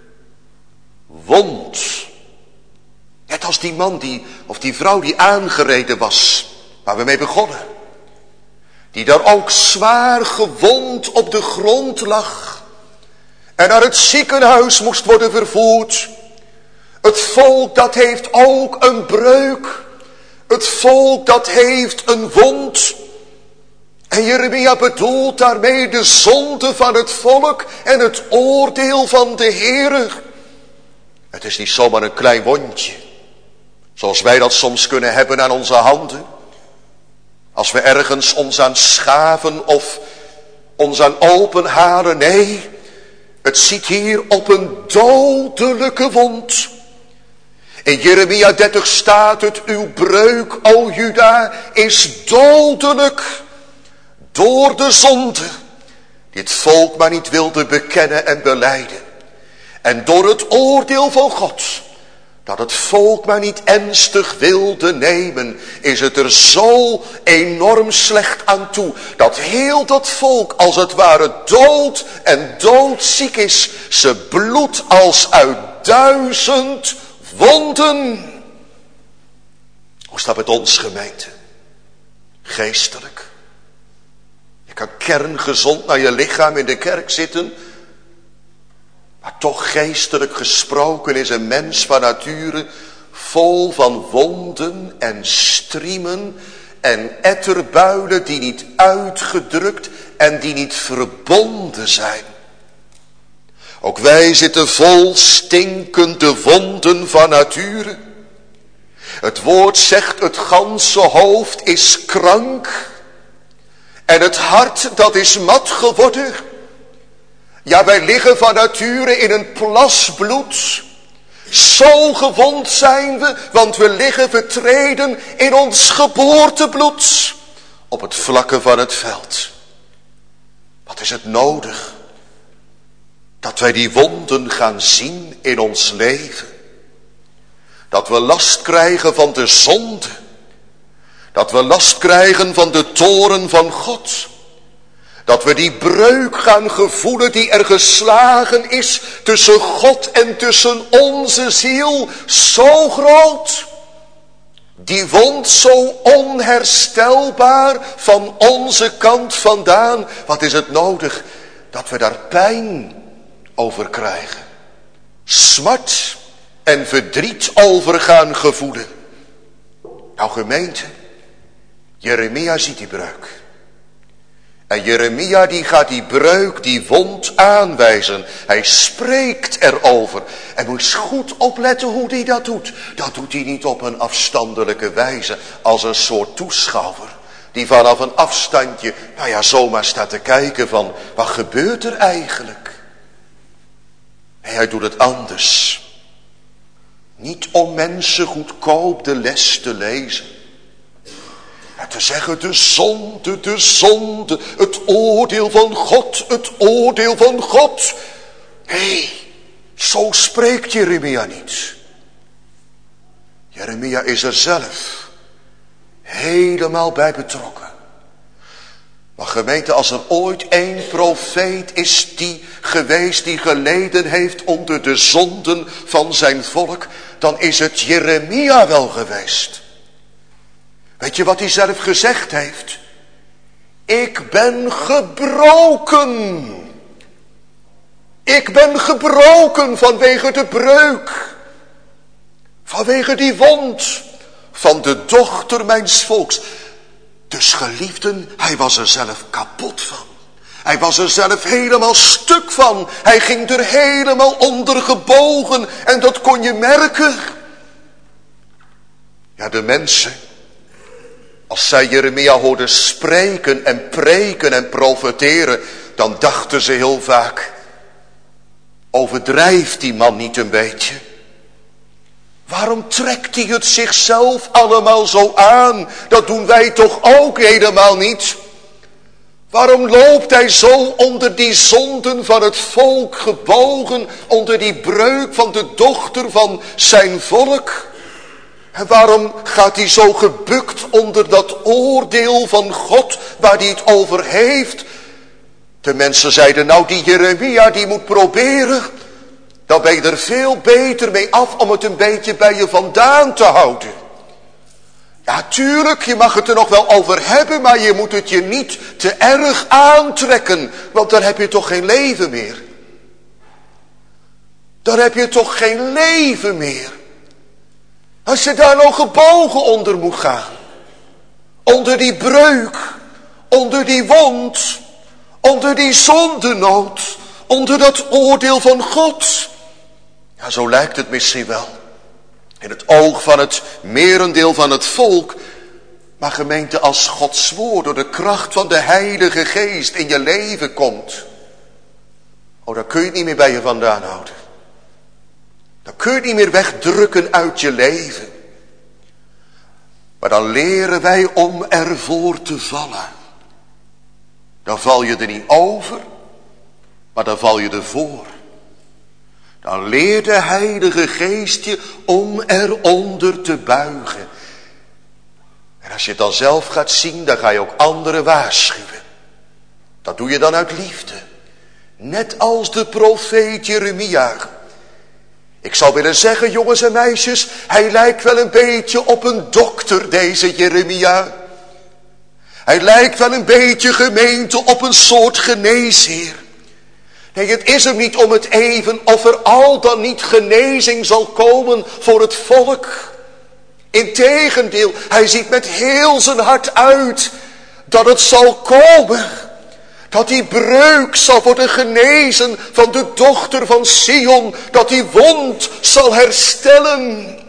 wond. Net als die man of die vrouw die aangereden was, waar we mee begonnen. Die daar ook zwaar gewond op de grond lag. En naar het ziekenhuis moest worden vervoerd. Het volk dat heeft ook een breuk. Het volk dat heeft een wond. En Jeremia bedoelt daarmee de zonde van het volk en het oordeel van de Heere. Het is niet zomaar een klein wondje, zoals wij dat soms kunnen hebben aan onze handen. Als we ergens ons aan schaven of ons aan openhalen. Nee, het ziet hier op een dodelijke wond. In Jeremia 30 staat het: uw breuk, o Juda, is dodelijk. Door de zonde die het volk maar niet wilde bekennen en belijden. En door het oordeel van God dat het volk maar niet ernstig wilde nemen, is het er zo enorm slecht aan toe, dat heel dat volk als het ware dood en doodziek is. Ze bloedt als uit 1000 wonden. Hoe staat het met ons, gemeente? Geestelijk. Je kan kerngezond naar je lichaam in de kerk zitten, maar toch geestelijk gesproken is een mens van nature vol van wonden en striemen en etterbuilen die niet uitgedrukt en die niet verbonden zijn. Ook wij zitten vol stinkende wonden van nature. Het woord zegt: het ganse hoofd is krank. En het hart dat is mat geworden. Ja, wij liggen van nature in een plas bloed. Zo gewond zijn we, want we liggen vertreden in ons geboortebloed. Op het vlakke van het veld. Wat is het nodig? Dat wij die wonden gaan zien in ons leven. Dat we last krijgen van de zonde. Dat we last krijgen van de toorn van God. Dat we die breuk gaan gevoelen die er geslagen is tussen God en tussen onze ziel. Zo groot. Die wond zo onherstelbaar van onze kant vandaan. Wat is het nodig? Dat we daar pijn over krijgen. Smart en verdriet over gaan gevoelen. Nou gemeente, Jeremia ziet die breuk. En Jeremia die gaat die breuk, die wond aanwijzen. Hij spreekt erover. En moet eens goed opletten hoe hij dat doet. Dat doet hij niet op een afstandelijke wijze. Als een soort toeschouwer. Die vanaf een afstandje, nou ja, zomaar staat te kijken van, wat gebeurt er eigenlijk? Nee, hij doet het anders. Niet om mensen goedkoop de les te lezen. En te zeggen, de zonde, het oordeel van God, het oordeel van God. Nee, zo spreekt Jeremia niet. Jeremia is er zelf helemaal bij betrokken. Maar gemeente, als er ooit één profeet is die geweest die geleden heeft onder de zonden van zijn volk, dan is het Jeremia wel geweest. Weet je wat hij zelf gezegd heeft? Ik ben gebroken. Ik ben gebroken vanwege de breuk. Vanwege die wond van de dochter mijns volks. Dus geliefden, hij was er zelf kapot van. Hij was er zelf helemaal stuk van. Hij ging er helemaal onder gebogen. En dat kon je merken. Ja, de mensen, als zij Jeremia hoorden spreken en preken en profeteren, dan dachten ze heel vaak, overdrijft die man niet een beetje? Waarom trekt hij het zichzelf allemaal zo aan? Dat doen wij toch ook helemaal niet? Waarom loopt hij zo onder die zonden van het volk gebogen, onder die breuk van de dochter van zijn volk? En waarom gaat hij zo gebukt onder dat oordeel van God waar hij het over heeft? De mensen zeiden, nou die Jeremia die moet proberen. Dan ben je er veel beter mee af om het een beetje bij je vandaan te houden. Ja, tuurlijk, je mag het er nog wel over hebben, maar je moet het je niet te erg aantrekken. Want dan heb je toch geen leven meer. Dan heb je toch geen leven meer. Als je daar nog gebogen onder moet gaan. Onder die breuk. Onder die wond. Onder die zondenood. Onder dat oordeel van God. Ja, zo lijkt het misschien wel. In het oog van het merendeel van het volk. Maar gemeente, als Gods woord door de kracht van de Heilige Geest in je leven komt. Oh, dan kun je het niet meer bij je vandaan houden. Dan kun je het niet meer wegdrukken uit je leven. Maar dan leren wij om ervoor te vallen. Dan val je er niet over, maar dan val je ervoor. Dan leert de Heilige Geest je om eronder te buigen. En als je het dan zelf gaat zien, dan ga je ook anderen waarschuwen. Dat doe je dan uit liefde. Net als de profeet Jeremia. Ik zou willen zeggen, jongens en meisjes, hij lijkt wel een beetje op een dokter, deze Jeremia. Hij lijkt wel een beetje, gemeente, op een soort geneesheer. Nee, het is hem niet om het even of er al dan niet genezing zal komen voor het volk. Integendeel, hij ziet met heel zijn hart uit dat het zal komen. Dat die breuk zal worden genezen van de dochter van Sion. Dat die wond zal herstellen.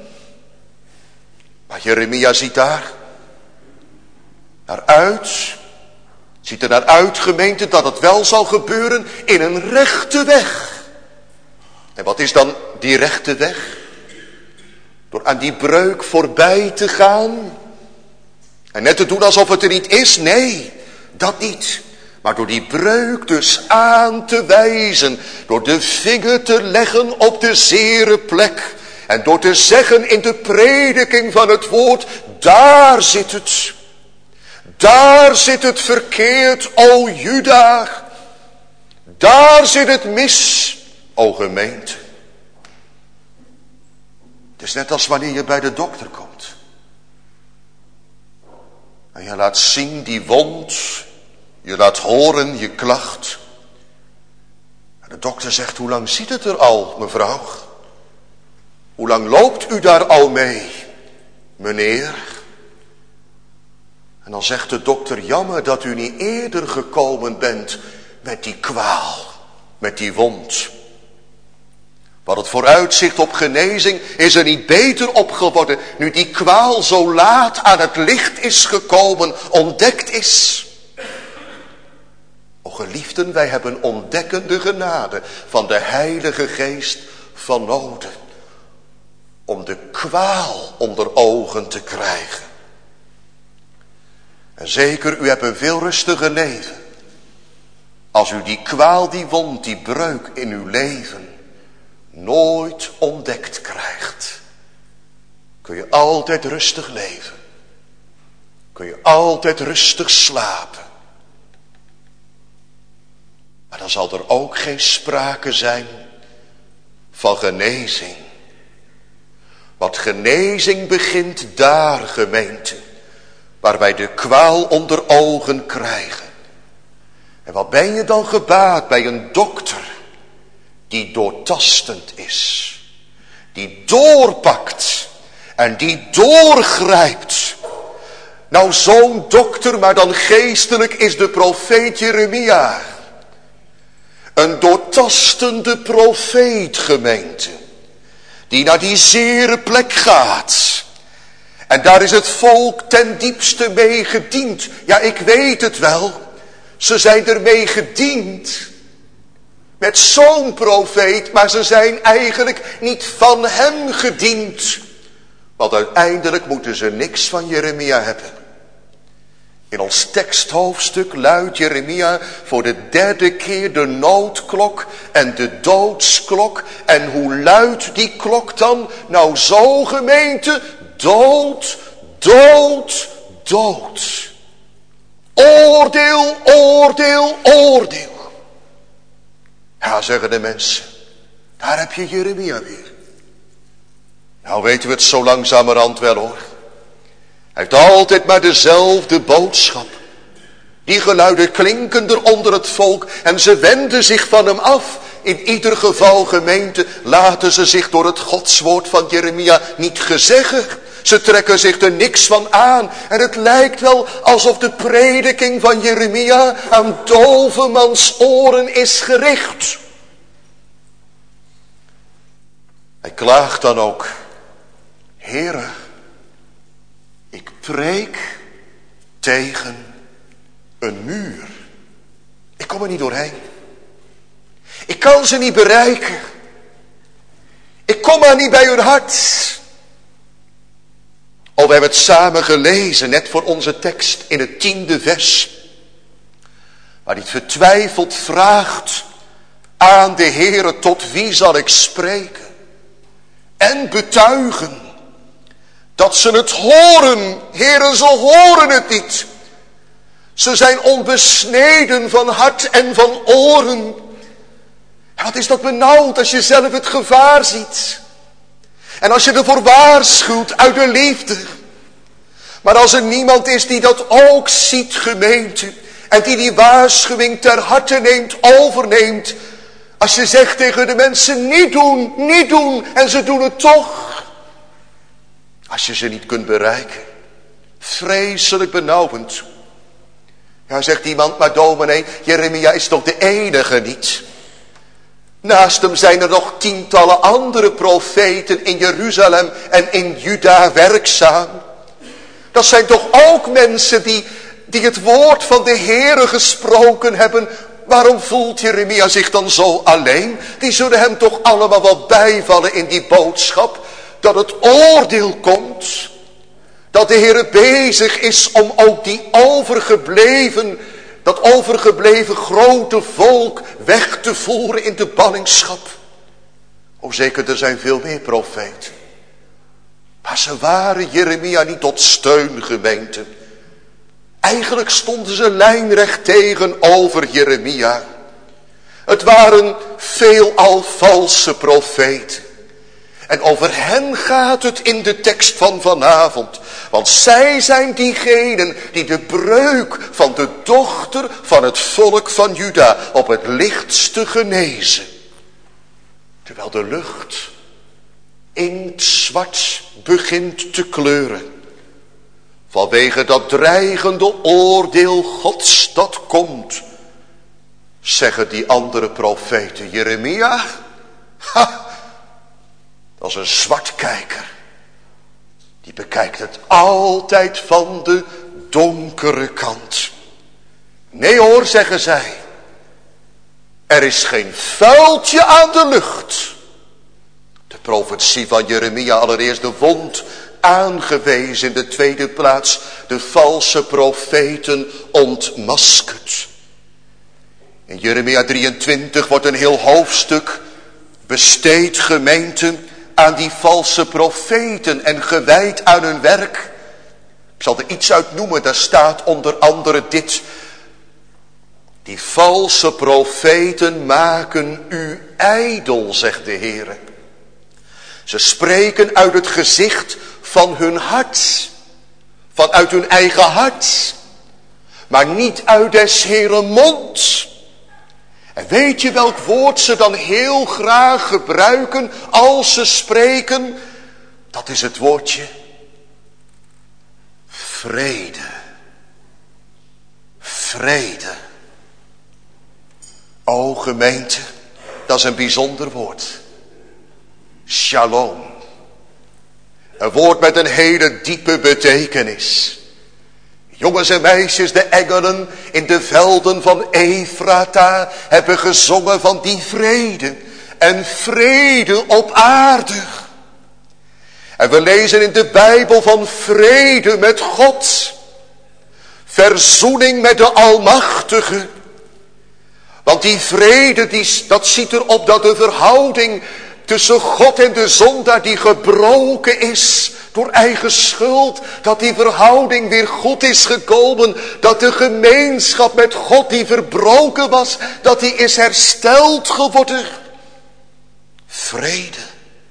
Maar Jeremia ziet daar naar uit. Ziet er naar uit, gemeente, dat het wel zal gebeuren in een rechte weg. En wat is dan die rechte weg? Door aan die breuk voorbij te gaan. En net te doen alsof het er niet is. Nee, dat niet. Maar door die breuk dus aan te wijzen. Door de vinger te leggen op de zere plek. En door te zeggen in de prediking van het woord. Daar zit het. Daar zit het verkeerd, o Juda. Daar zit het mis, o gemeente. Het is net als wanneer je bij de dokter komt. En je laat zien die wond. Je laat horen je klacht. En de dokter zegt, hoe lang ziet het er al, mevrouw? Hoe lang loopt u daar al mee, meneer? En dan zegt de dokter, jammer dat u niet eerder gekomen bent met die kwaal, met die wond. Wat het vooruitzicht op genezing is er niet beter op geworden, nu die kwaal zo laat aan het licht is gekomen, ontdekt is. O geliefden, wij hebben ontdekkende genade van de Heilige Geest van noden, om de kwaal onder ogen te krijgen. En zeker, u hebt een veel rustiger leven. Als u die kwaal, die wond, die breuk in uw leven nooit ontdekt krijgt. Kun je altijd rustig leven. Kun je altijd rustig slapen. Maar dan zal er ook geen sprake zijn van genezing. Want genezing begint daar, gemeente, waar wij de kwaal onder ogen krijgen. En wat ben je dan gebaat bij een dokter die doortastend is, die doorpakt en die doorgrijpt. Nou, zo'n dokter, maar dan geestelijk, is de profeet Jeremia. Een doortastende profeet, gemeente, die naar die zere plek gaat. En daar is het volk ten diepste mee gediend. Ja, ik weet het wel. Ze zijn ermee gediend. Met zo'n profeet, maar ze zijn eigenlijk niet van hem gediend. Want uiteindelijk moeten ze niks van Jeremia hebben. In ons teksthoofdstuk luidt Jeremia voor de 3e keer de noodklok en de doodsklok. En hoe luidt die klok dan? Nou, zo, gemeente, dood, dood, dood. Oordeel, oordeel, oordeel. Ja, zeggen de mensen, daar heb je Jeremia weer. Nou weten we het zo langzamerhand wel, hoor. Hij heeft altijd maar dezelfde boodschap. Die geluiden klinken er onder het volk en ze wenden zich van hem af. In ieder geval, gemeente, laten ze zich door het godswoord van Jeremia niet gezeggen. Ze trekken zich er niks van aan. En het lijkt wel alsof de prediking van Jeremia aan dovemans oren is gericht. Hij klaagt dan ook. Heere, ik preek tegen een muur. Ik kom er niet doorheen. Ik kan ze niet bereiken. Ik kom maar niet bij hun hart. Oh, we hebben het samen gelezen, net voor onze tekst in het 10e vers. Waar hij vertwijfeld vraagt aan de Heere, tot wie zal ik spreken? En betuigen dat ze het horen. Heere, ze horen het niet. Ze zijn onbesneden van hart en van oren. En wat is dat benauwd als je zelf het gevaar ziet. En als je ervoor waarschuwt uit de liefde. Maar als er niemand is die dat ook ziet, gemeente. En die waarschuwing ter harte neemt, overneemt. Als je zegt tegen de mensen, niet doen, niet doen. En ze doen het toch. Als je ze niet kunt bereiken. Vreselijk benauwend. Ja, zegt iemand, maar dominee, Jeremia is toch de enige niet? Naast hem zijn er nog tientallen andere profeten in Jeruzalem en in Juda werkzaam. Dat zijn toch ook mensen die die het woord van de Heere gesproken hebben, waarom voelt Jeremia zich dan zo alleen? Die zullen hem toch allemaal wel bijvallen in die boodschap, dat het oordeel komt, dat de Heere bezig is om ook dat overgebleven grote volk weg te voeren in de ballingschap. O zeker, er zijn veel meer profeten. Maar ze waren Jeremia niet tot steun, gemeente. Eigenlijk stonden ze lijnrecht tegenover Jeremia. Het waren veelal valse profeten. En over hen gaat het in de tekst van vanavond. Want zij zijn diegenen die de breuk van de dochter van het volk van Juda op het lichtste genezen. Terwijl de lucht inktzwart begint te kleuren. Vanwege dat dreigende oordeel Gods dat komt. Zeggen die andere profeten, Jeremia, dat is een zwartkijker. Die bekijkt het altijd van de donkere kant. Nee hoor, zeggen zij. Er is geen vuiltje aan de lucht. De profetie van Jeremia allereerst de wond aangewezen, in de tweede plaats de valse profeten ontmaskerd. In Jeremia 23 wordt een heel hoofdstuk besteed, gemeente, aan die valse profeten en gewijd aan hun werk. Ik zal er iets uit noemen, daar staat onder andere dit. Die valse profeten maken u ijdel, zegt de Heere. Ze spreken uit het gezicht van hun hart, vanuit hun eigen hart, maar niet uit des Heeren mond. En weet je welk woord ze dan heel graag gebruiken als ze spreken? Dat is het woordje vrede. Vrede. O gemeente, dat is een bijzonder woord. Shalom. Een woord met een hele diepe betekenis. Jongens en meisjes, de engelen in de velden van Efrata hebben gezongen van die vrede. En vrede op aarde. En we lezen in de Bijbel van vrede met God. Verzoening met de Almachtige. Want die vrede, dat ziet erop dat de verhouding tussen God en de zondaar die gebroken is door eigen schuld, dat die verhouding weer goed is gekomen, dat de gemeenschap met God die verbroken was, dat die is hersteld geworden. Vrede.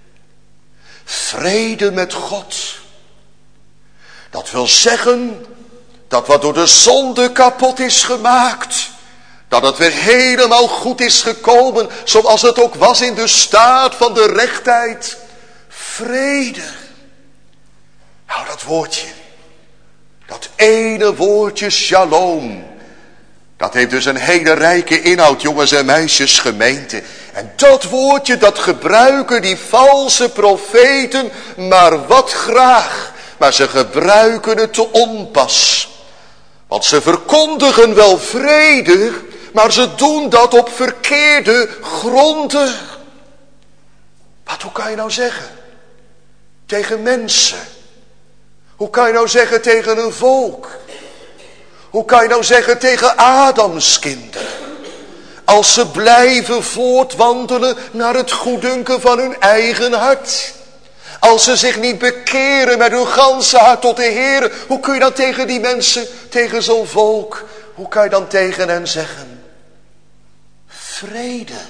Vrede met God. Dat wil zeggen dat wat door de zonde kapot is gemaakt, dat het weer helemaal goed is gekomen, zoals het ook was in de staat van de rechtheid. Vrede. Nou, dat woordje, dat ene woordje shalom, dat heeft dus een hele rijke inhoud, jongens en meisjes, gemeente. En dat woordje, dat gebruiken die valse profeten maar wat graag. Maar ze gebruiken het te onpas. Want ze verkondigen wel vrede, maar ze doen dat op verkeerde gronden. Hoe kan je nou zeggen? Tegen mensen. Hoe kan je nou zeggen tegen een volk? Hoe kan je nou zeggen tegen Adams kinderen? Als ze blijven voortwandelen naar het goeddunken van hun eigen hart. Als ze zich niet bekeren met hun ganse hart tot de Heer. Hoe kun je dan tegen die mensen, tegen zo'n volk, hoe kan je dan tegen hen zeggen? Vrede.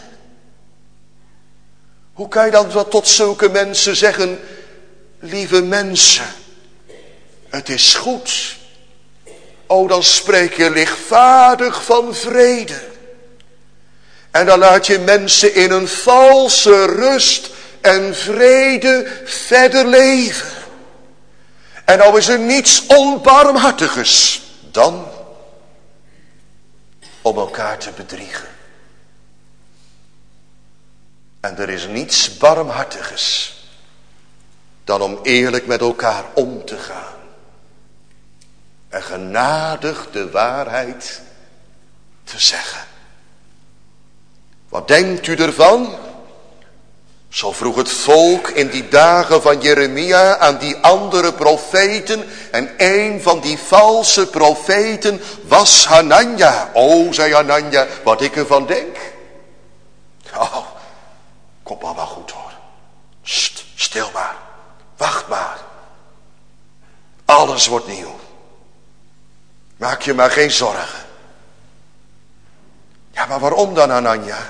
Hoe kan je dan tot zulke mensen zeggen? Lieve mensen, het is goed. O, dan spreek je lichtvaardig van vrede. En dan laat je mensen in een valse rust en vrede verder leven. En nou is er niets onbarmhartigers dan om elkaar te bedriegen. En er is niets barmhartigers dan om eerlijk met elkaar om te gaan. en genadig de waarheid te zeggen. Wat denkt u ervan? Zo vroeg het volk in die dagen van Jeremia aan die andere profeten. En een van die valse profeten was Hanania. O, zei Hanania, wat ik ervan denk. Oh, komt allemaal goed hoor. Stil maar. Wacht maar. Alles wordt nieuw. Maak je maar geen zorgen. Ja, maar waarom dan, Hanania?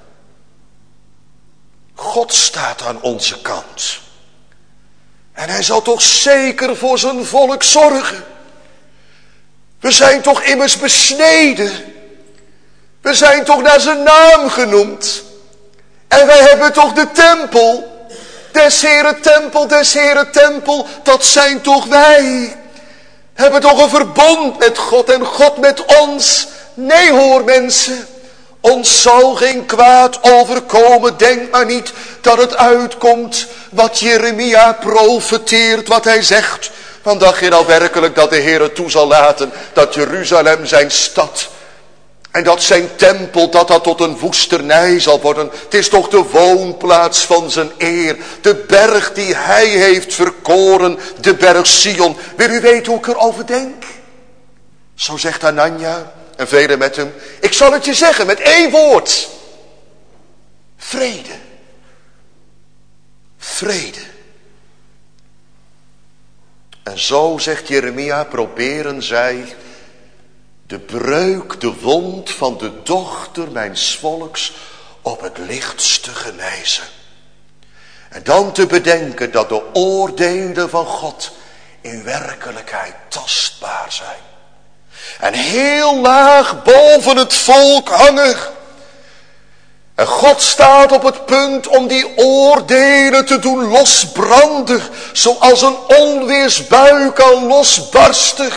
God staat aan onze kant. En hij zal toch zeker voor zijn volk zorgen. We zijn toch immers besneden. We zijn toch naar zijn naam genoemd. En wij hebben toch de tempel. Des Heren tempel, dat zijn toch wij. Hebben toch een verbond met God en God met ons. Nee hoor mensen. Ons zal geen kwaad overkomen. Denk maar niet dat het uitkomt wat Jeremia profeteert, wat hij zegt. Want dacht je nou werkelijk dat de Heer het toe zal laten dat Jeruzalem zijn stad en dat zijn tempel, dat tot een woesternij zal worden. Het is toch de woonplaats van zijn eer. De berg die hij heeft verkoren, de berg Sion. Wil u weten hoe ik erover denk? Zo zegt Hanania en velen met hem. Ik zal het je zeggen met één woord. Vrede. Vrede. En zo, zegt Jeremia, proberen zij de breuk, de wond van de dochter mijns volks op het lichtst te genezen. En dan te bedenken dat de oordelen van God in werkelijkheid tastbaar zijn. En heel laag boven het volk hangen. En God staat op het punt om die oordelen te doen losbranden. Zoals een onweersbui kan losbarsten.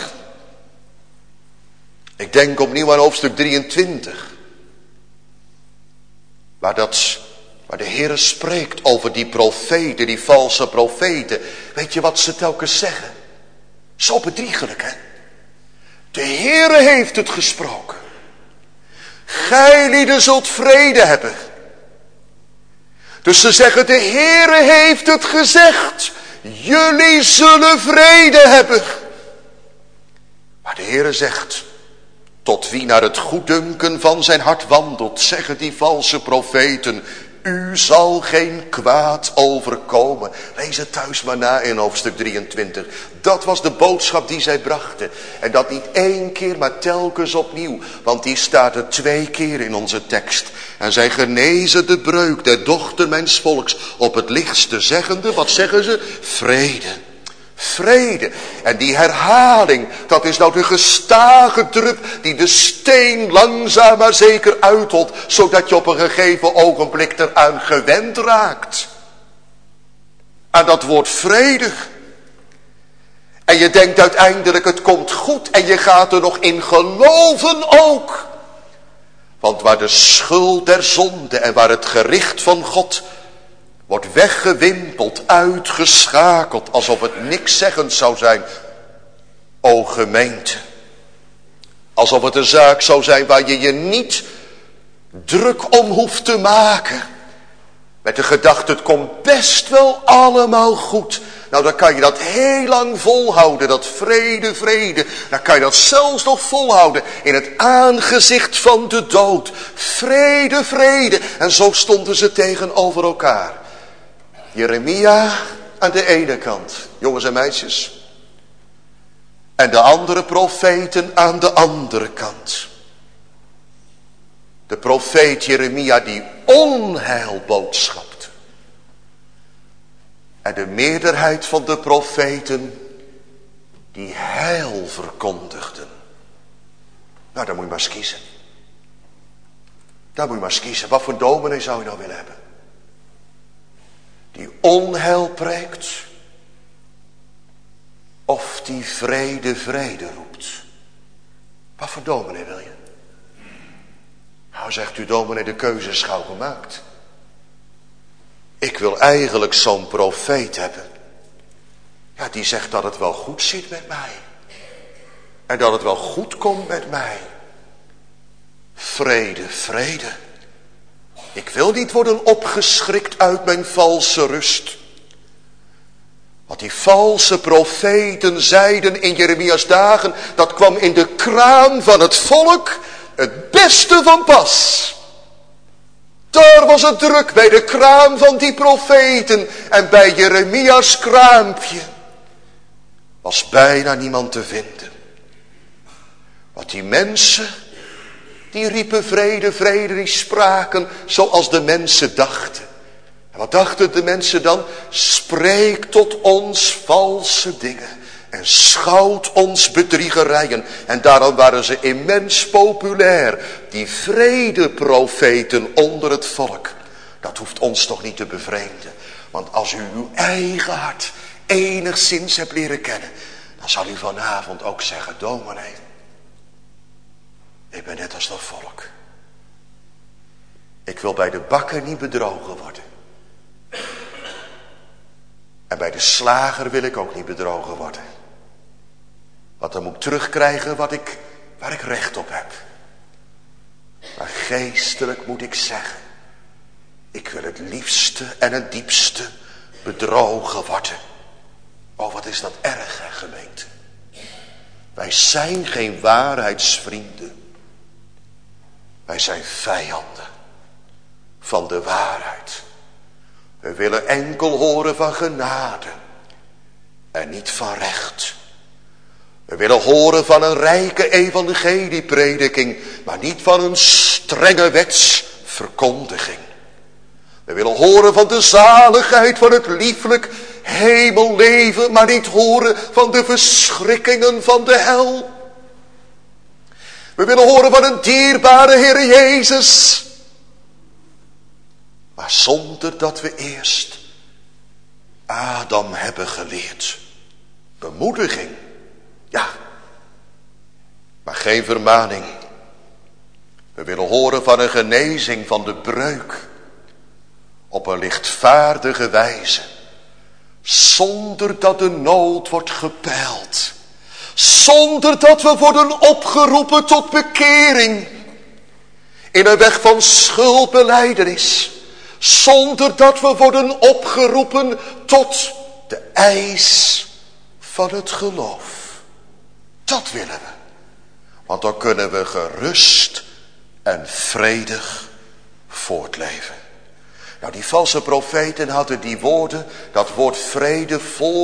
Ik denk opnieuw aan hoofdstuk 23. Waar de Heer spreekt over die profeten, die valse profeten. Weet je wat ze telkens zeggen? Zo bedriegelijk, hè? De Heer heeft het gesproken. Gijlieden zult vrede hebben. Dus ze zeggen, de Heer heeft het gezegd. Jullie zullen vrede hebben. Maar de Heer zegt, tot wie naar het goeddunken van zijn hart wandelt, zeggen die valse profeten, u zal geen kwaad overkomen. Lees het thuis maar na in hoofdstuk 23. Dat was de boodschap die zij brachten. En dat niet één keer, maar telkens opnieuw. Want die staat er 2 keer in onze tekst. En zij genezen de breuk der dochter mijns volks op het lichtste zeggende. Wat zeggen ze? Vrede. Vrede. En die herhaling, dat is nou de gestage drup die de steen langzaam maar zeker uitholt, zodat je op een gegeven ogenblik eraan gewend raakt. Aan dat woord vrede. En je denkt uiteindelijk het komt goed en je gaat er nog in geloven ook. Want waar de schuld der zonde en waar het gericht van God wordt weggewimpeld, uitgeschakeld, alsof het niks zeggend zou zijn. O gemeente, alsof het een zaak zou zijn waar je je niet druk om hoeft te maken. Met de gedachte, het komt best wel allemaal goed. Nou, dan kan je dat heel lang volhouden, dat vrede, vrede. Dan kan je dat zelfs nog volhouden in het aangezicht van de dood. Vrede, vrede. En zo stonden ze tegenover elkaar. Jeremia aan de ene kant, jongens en meisjes. En de andere profeten aan de andere kant. De profeet Jeremia die onheil boodschapte. En de meerderheid van de profeten die heil verkondigden. Nou, dan moet je maar eens kiezen. Dan moet je maar eens kiezen. Wat voor dominee zou je nou willen hebben? Die onheil preekt. Of die vrede, vrede roept. Wat voor dominee wil je? Nou, zegt u dominee, de keuze is gauw gemaakt. Ik wil eigenlijk zo'n profeet hebben. Ja, die zegt dat het wel goed zit met mij. En dat het wel goed komt met mij. Vrede, vrede. Ik wil niet worden opgeschrikt uit mijn valse rust. Wat die valse profeten zeiden in Jeremia's dagen, dat kwam in de kraam van het volk het beste van pas. Daar was het druk bij de kraam van die profeten. En bij Jeremia's kraampje was bijna niemand te vinden. Want die mensen, die riepen vrede, vrede, die spraken zoals de mensen dachten. En wat dachten de mensen dan? Spreek tot ons valse dingen en schout ons bedriegerijen. En daarom waren ze immens populair, die vredeprofeten onder het volk. Dat hoeft ons toch niet te bevreemden. Want als u uw eigen hart enigszins hebt leren kennen, dan zal u vanavond ook zeggen, dominee, ik ben net als dat volk. Ik wil bij de bakker niet bedrogen worden. En bij de slager wil ik ook niet bedrogen worden. Want dan moet ik terugkrijgen waar ik recht op heb. Maar geestelijk moet ik zeggen, ik wil het liefste en het diepste bedrogen worden. Oh, wat is dat erg, hè, gemeente. Wij zijn geen waarheidsvrienden. Wij zijn vijanden van de waarheid. We willen enkel horen van genade en niet van recht. We willen horen van een rijke evangelieprediking, maar niet van een strenge wetsverkondiging. We willen horen van de zaligheid van het lieflijk hemelleven, maar niet horen van de verschrikkingen van de hel. We willen horen van een dierbare Heer Jezus, maar zonder dat we eerst Adam hebben geleerd. Bemoediging, ja, maar geen vermaning. We willen horen van een genezing van de breuk op een lichtvaardige wijze, zonder dat de nood wordt gepeild, zonder dat we worden opgeroepen tot bekering in een weg van schuldbelijdenis, zonder dat we worden opgeroepen tot de eis van het geloof. Dat willen we. Want dan kunnen we gerust en vredig voortleven. Nou, die valse profeten hadden die woorden, dat woord vrede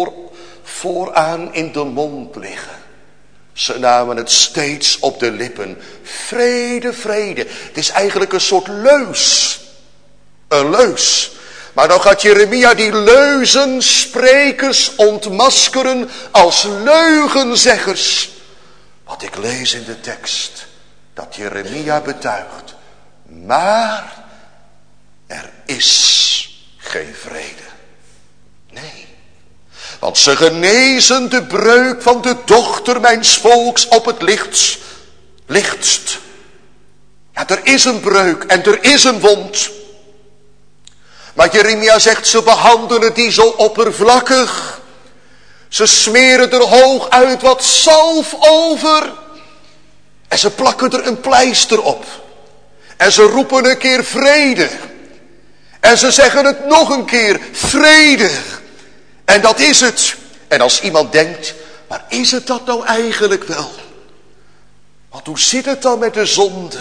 vooraan in de mond liggen. Ze namen het steeds op de lippen. Vrede, vrede. Het is eigenlijk een soort leus. Een leus. Maar dan gaat Jeremia die leuzensprekers ontmaskeren als leugenzeggers. Wat ik lees in de tekst, dat Jeremia betuigt. Maar er is geen vrede. Nee. Want ze genezen de breuk van de dochter mijns volks op het lichtst. Ja, er is een breuk en er is een wond. Maar Jeremia zegt, ze behandelen die zo oppervlakkig. Ze smeren er hoog uit wat zalf over. En ze plakken er een pleister op. En ze roepen een keer vrede. En ze zeggen het nog een keer, vrede. En dat is het. En als iemand denkt, maar is het dat nou eigenlijk wel? Want hoe zit het dan met de zonde?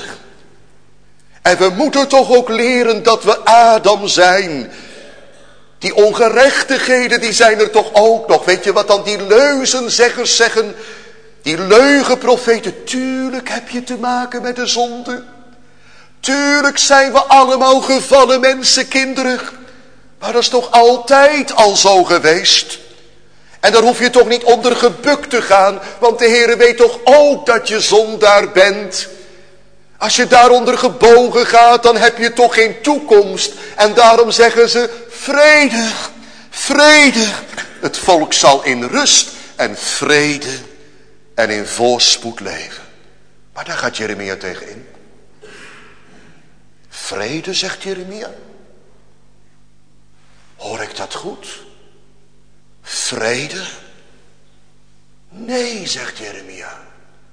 En we moeten toch ook leren dat we Adam zijn. Die ongerechtigheden, die zijn er toch ook nog. Weet je wat dan die leuzenzeggers zeggen? Die leugenprofeten. Tuurlijk heb je te maken met de zonde. Tuurlijk zijn we allemaal gevallen mensen, kinderen. Maar dat is toch altijd al zo geweest. En daar hoef je toch niet onder gebukt te gaan. Want de Heere weet toch ook dat je zondaar bent. Als je daaronder gebogen gaat, dan heb je toch geen toekomst. En daarom zeggen ze, vrede, vrede. Het volk zal in rust en vrede en in voorspoed leven. Maar daar gaat Jeremia tegen in. Vrede, zegt Jeremia. Hoor ik dat goed? Vrede? Nee, zegt Jeremia.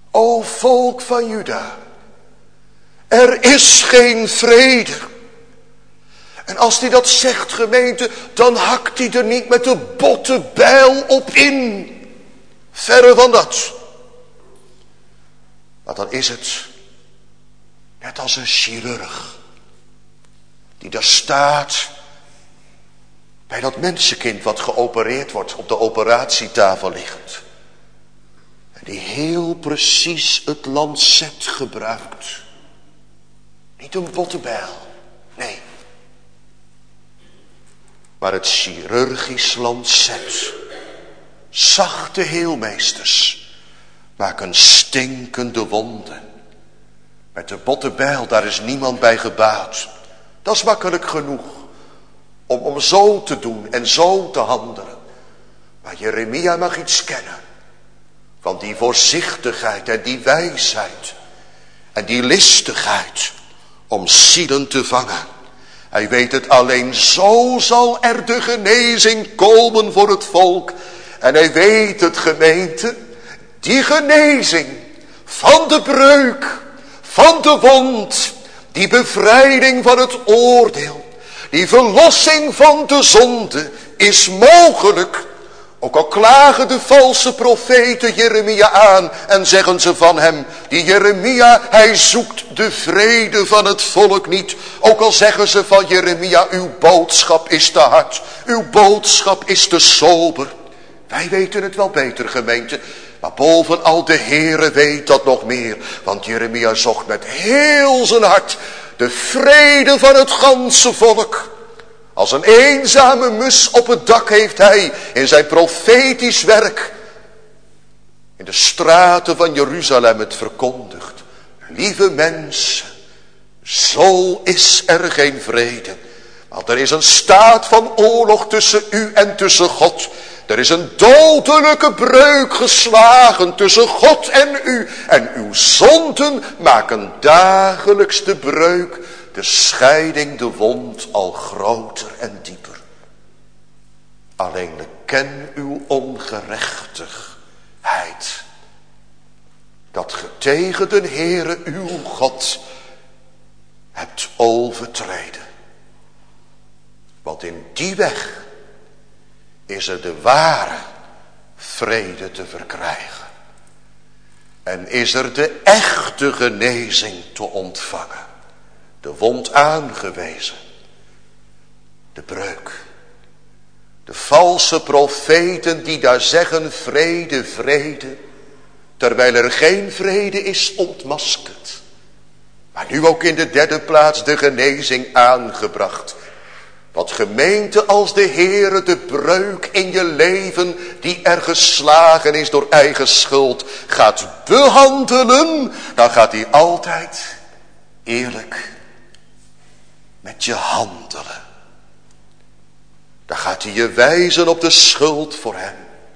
O volk van Juda, er is geen vrede. En als hij dat zegt, gemeente, dan hakt hij er niet met de botte bijl op in. Verre van dat. Maar dan is het net als een chirurg die daar staat bij dat mensenkind wat geopereerd wordt op de operatietafel liggend. En die heel precies het lancet gebruikt. Niet een botte bijl, nee. Maar het chirurgisch lancet. Zachte heelmeesters maken stinkende wonden. Met de botte bijl, daar is niemand bij gebaat. Dat is makkelijk genoeg. Om zo te doen en zo te handelen. Maar Jeremia mag iets kennen. Van die voorzichtigheid en die wijsheid. En die listigheid. Om zielen te vangen. Hij weet het, alleen zo zal er de genezing komen voor het volk. En hij weet het, gemeente. Die genezing van de breuk. Van de wond. Die bevrijding van het oordeel. Die verlossing van de zonde is mogelijk. Ook al klagen de valse profeten Jeremia aan en zeggen ze van hem, die Jeremia, hij zoekt de vrede van het volk niet. Ook al zeggen ze van Jeremia, uw boodschap is te hard, uw boodschap is te sober. Wij weten het wel beter, gemeente, maar bovenal de Heere weet dat nog meer. Want Jeremia zocht met heel zijn hart de vrede van het ganse volk. Als een eenzame mus op het dak heeft hij in zijn profetisch werk in de straten van Jeruzalem het verkondigd. Lieve mensen, zo is er geen vrede. Want er is een staat van oorlog tussen u en tussen God. Er is een dodelijke breuk geslagen tussen God en u. En uw zonden maken dagelijks de breuk, de scheiding, de wond al groter en dieper. Alleen ken uw ongerechtigheid. Dat ge tegen de Heere uw God hebt overtreden. Want in die weg is er de ware vrede te verkrijgen. En is er de echte genezing te ontvangen. De wond aangewezen. De breuk. De valse profeten die daar zeggen vrede, vrede. Terwijl er geen vrede is ontmaskerd. Maar nu ook in de derde plaats de genezing aangebracht. Wat gemeente als de Heere de breuk in je leven die er geslagen is door eigen schuld gaat behandelen. Dan gaat hij altijd eerlijk met je handelen. Dan gaat hij je wijzen op de schuld voor hem.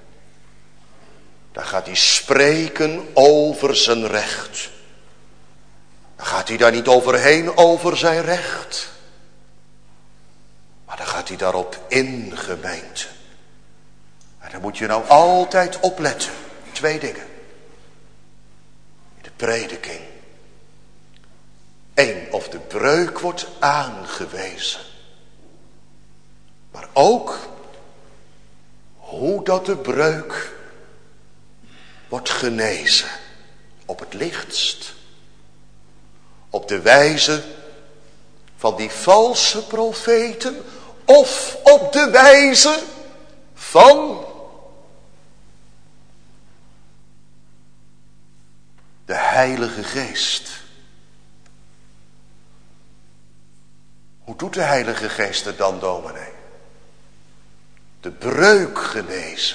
Dan gaat hij spreken over zijn recht. Dan gaat hij daar niet overheen over zijn recht. Maar dan gaat hij daarop in, gemeente. En daar moet je nou altijd op letten. 2 dingen. In de prediking. 1, of de breuk wordt aangewezen. Maar ook hoe dat de breuk wordt genezen. Op het lichtst. Op de wijze van die valse profeten. Of op de wijze van de Heilige Geest. Hoe doet de Heilige Geest het dan, dominee? De breuk genezen.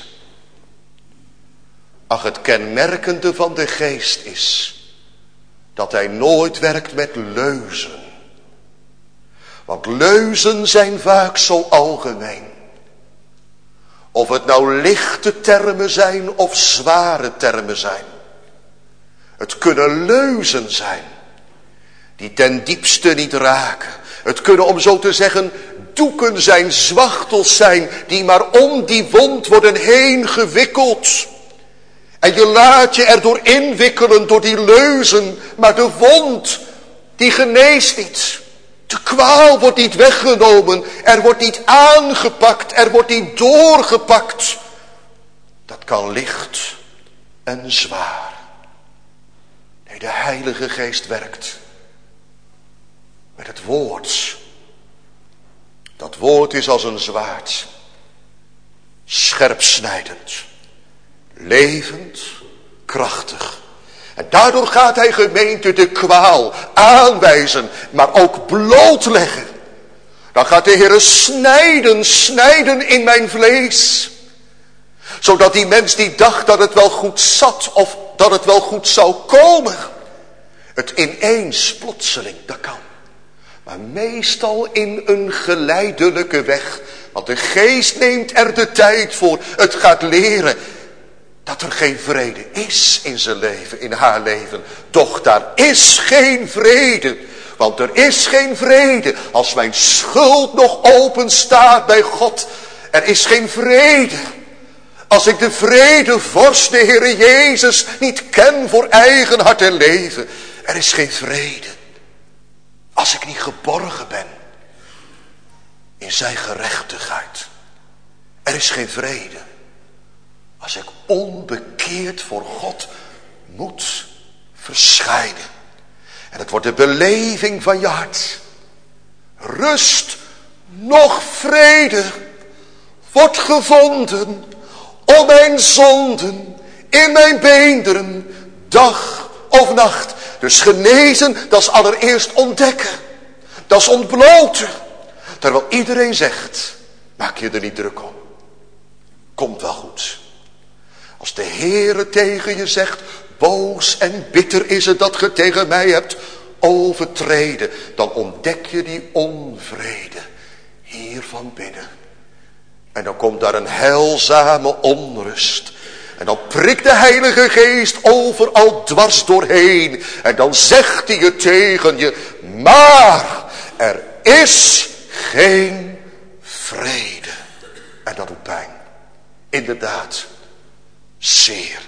Ach, het kenmerkende van de Geest is dat hij nooit werkt met leuzen. Want leuzen zijn vaak zo algemeen. Of het nou lichte termen zijn of zware termen zijn. Het kunnen leuzen zijn die ten diepste niet raken. Het kunnen, om zo te zeggen, doeken zijn, zwachtels zijn die maar om die wond worden heen gewikkeld. En je laat je erdoor inwikkelen door die leuzen. Maar de wond, die geneest niet. De kwaal wordt niet weggenomen. Er wordt niet aangepakt. Er wordt niet doorgepakt. Dat kan licht en zwaar. Nee, de Heilige Geest werkt. Met het woord. Dat woord is als een zwaard. Scherpsnijdend. Levend. Krachtig. En daardoor gaat hij gemeente de kwaal aanwijzen. Maar ook blootleggen. Dan gaat de Heer snijden in mijn vlees. Zodat die mens die dacht dat het wel goed zat. Of dat het wel goed zou komen. Het ineens plotseling, dat kan. Maar meestal in een geleidelijke weg. Want de geest neemt er de tijd voor. Het gaat leren dat er geen vrede is in zijn leven, in haar leven. Doch daar is geen vrede. Want er is geen vrede als mijn schuld nog open staat bij God. Er is geen vrede. Als ik de vredevorst, de Heere Jezus, niet ken voor eigen hart en leven. Er is geen vrede. Als ik niet geborgen ben in zijn gerechtigheid. Er is geen vrede. Als ik onbekeerd voor God moet verschijnen. En het wordt de beleving van je hart. Rust, nog vrede wordt gevonden om mijn zonden in mijn beenderen, dag of nacht. Dus genezen, dat is allereerst ontdekken. Dat is ontbloten. Terwijl iedereen zegt, maak je er niet druk om. Komt wel goed. Als de Heere tegen je zegt, boos en bitter is het dat je tegen mij hebt overtreden. Dan ontdek je die onvrede hier van binnen. En dan komt daar een heilzame onrust. En dan prikt de Heilige Geest overal dwars doorheen. En dan zegt hij het tegen je. Maar er is geen vrede. En dat doet pijn. Inderdaad. Zeer.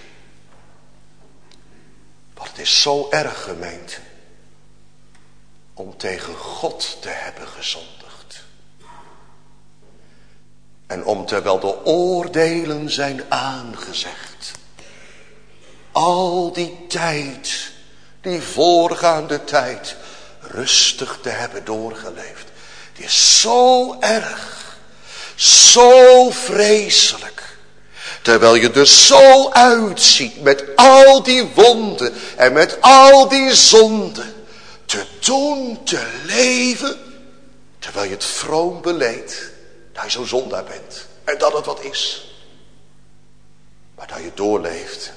Want het is zo erg, gemeente. Om tegen God te hebben gezondigd. En om terwijl de oordelen zijn aangezegd. Al die tijd, die voorgaande tijd, rustig te hebben doorgeleefd. Die is zo erg, zo vreselijk. Terwijl je er zo uitziet met al die wonden en met al die zonden. Te doen, te leven, terwijl je het vroom beleedt. Dat je zo zondaar bent. En dat het wat is. Maar dat je doorleeft.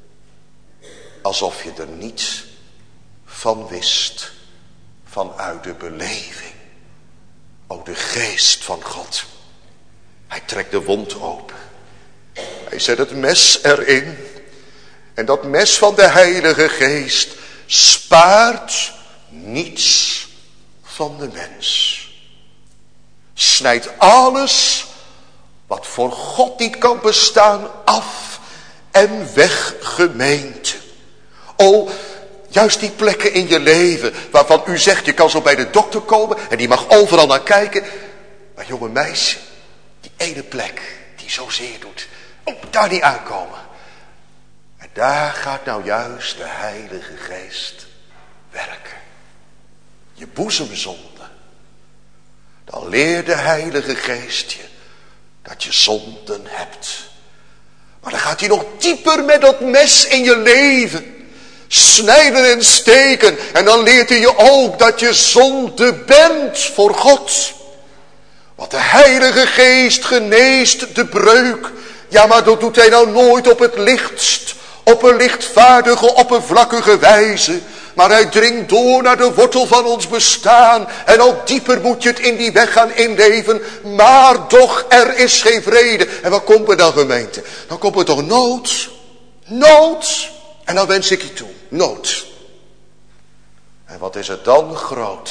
Alsof je er niets van wist. Vanuit de beleving. O, de geest van God. Hij trekt de wond open. Hij zet het mes erin. En dat mes van de Heilige Geest spaart niets van de mens. Snijdt alles wat voor God niet kan bestaan af en weg, gemeente. O, juist die plekken in je leven waarvan u zegt je kan zo bij de dokter komen en die mag overal naar kijken. Maar jonge meisje, die ene plek die zo zeer doet, daar niet aankomen. En daar gaat nou juist de Heilige Geest werken. Je boezemzonde. Dan leert de Heilige Geest je dat je zonden hebt. Maar dan gaat hij nog dieper met dat mes in je leven. Snijden en steken. En dan leert hij je ook dat je zonde bent voor God. Want de Heilige Geest geneest de breuk. Ja, maar dat doet hij nou nooit op het lichtst. Op een lichtvaardige, oppervlakkige wijze. Maar hij dringt door naar de wortel van ons bestaan. En al dieper moet je het in die weg gaan inleven. Maar toch, er is geen vrede. En wat komt er dan, gemeente? Dan komt er toch nood. Nood. En dan wens ik je toe. Nood. En wat is het dan groot.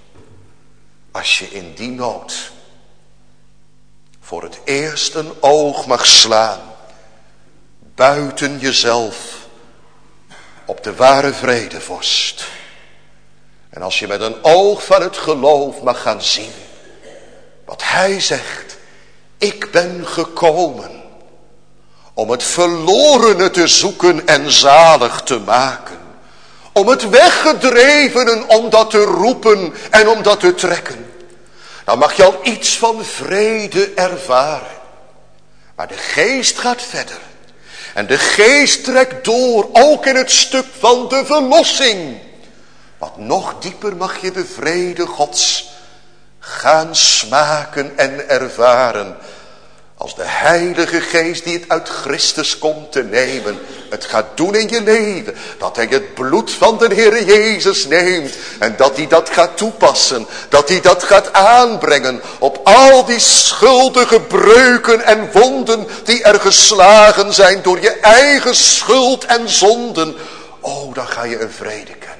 Als je in die nood voor het eerst een oog mag slaan. buiten jezelf op de ware vredevorst. En als je met een oog van het geloof mag gaan zien wat hij zegt. Ik ben gekomen om het verlorene te zoeken en zalig te maken. Om het weggedrevenen, om dat te roepen en om dat te trekken. Dan mag je al iets van vrede ervaren. Maar de geest gaat verder. En de geest trekt door, ook in het stuk van de verlossing. Want nog dieper mag je de vrede Gods gaan smaken en ervaren. Als de Heilige Geest die het uit Christus komt te nemen, het gaat doen in je leven. Dat hij het bloed van de Heer Jezus neemt. En dat hij dat gaat toepassen. Dat hij dat gaat aanbrengen op al die schuldige breuken en wonden die er geslagen zijn door je eigen schuld en zonden. Oh, dan ga je een vrede kennen.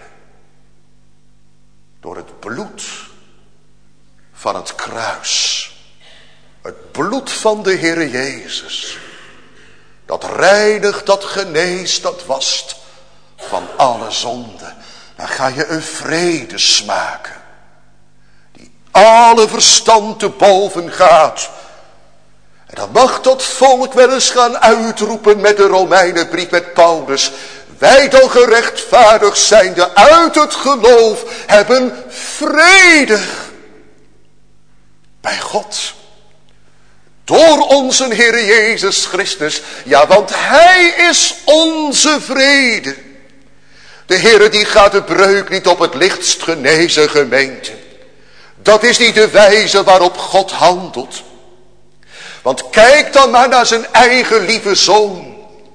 Door het bloed van het kruis. Het bloed van de Heer Jezus. Dat reinigt, dat geneest, dat wast van alle zonde. Dan ga je een vrede smaken. Die alle verstand te boven gaat. En dan mag dat volk wel eens gaan uitroepen met de Romeinenbrief met Paulus. Wij dan gerechtvaardigd zijnde uit het geloof hebben vrede bij God. Door onze Heer Jezus Christus. Ja, want hij is onze vrede. De Heer die gaat de breuk niet op het lichtst genezen, gemeente. Dat is niet de wijze waarop God handelt. Want kijk dan maar naar zijn eigen lieve zoon.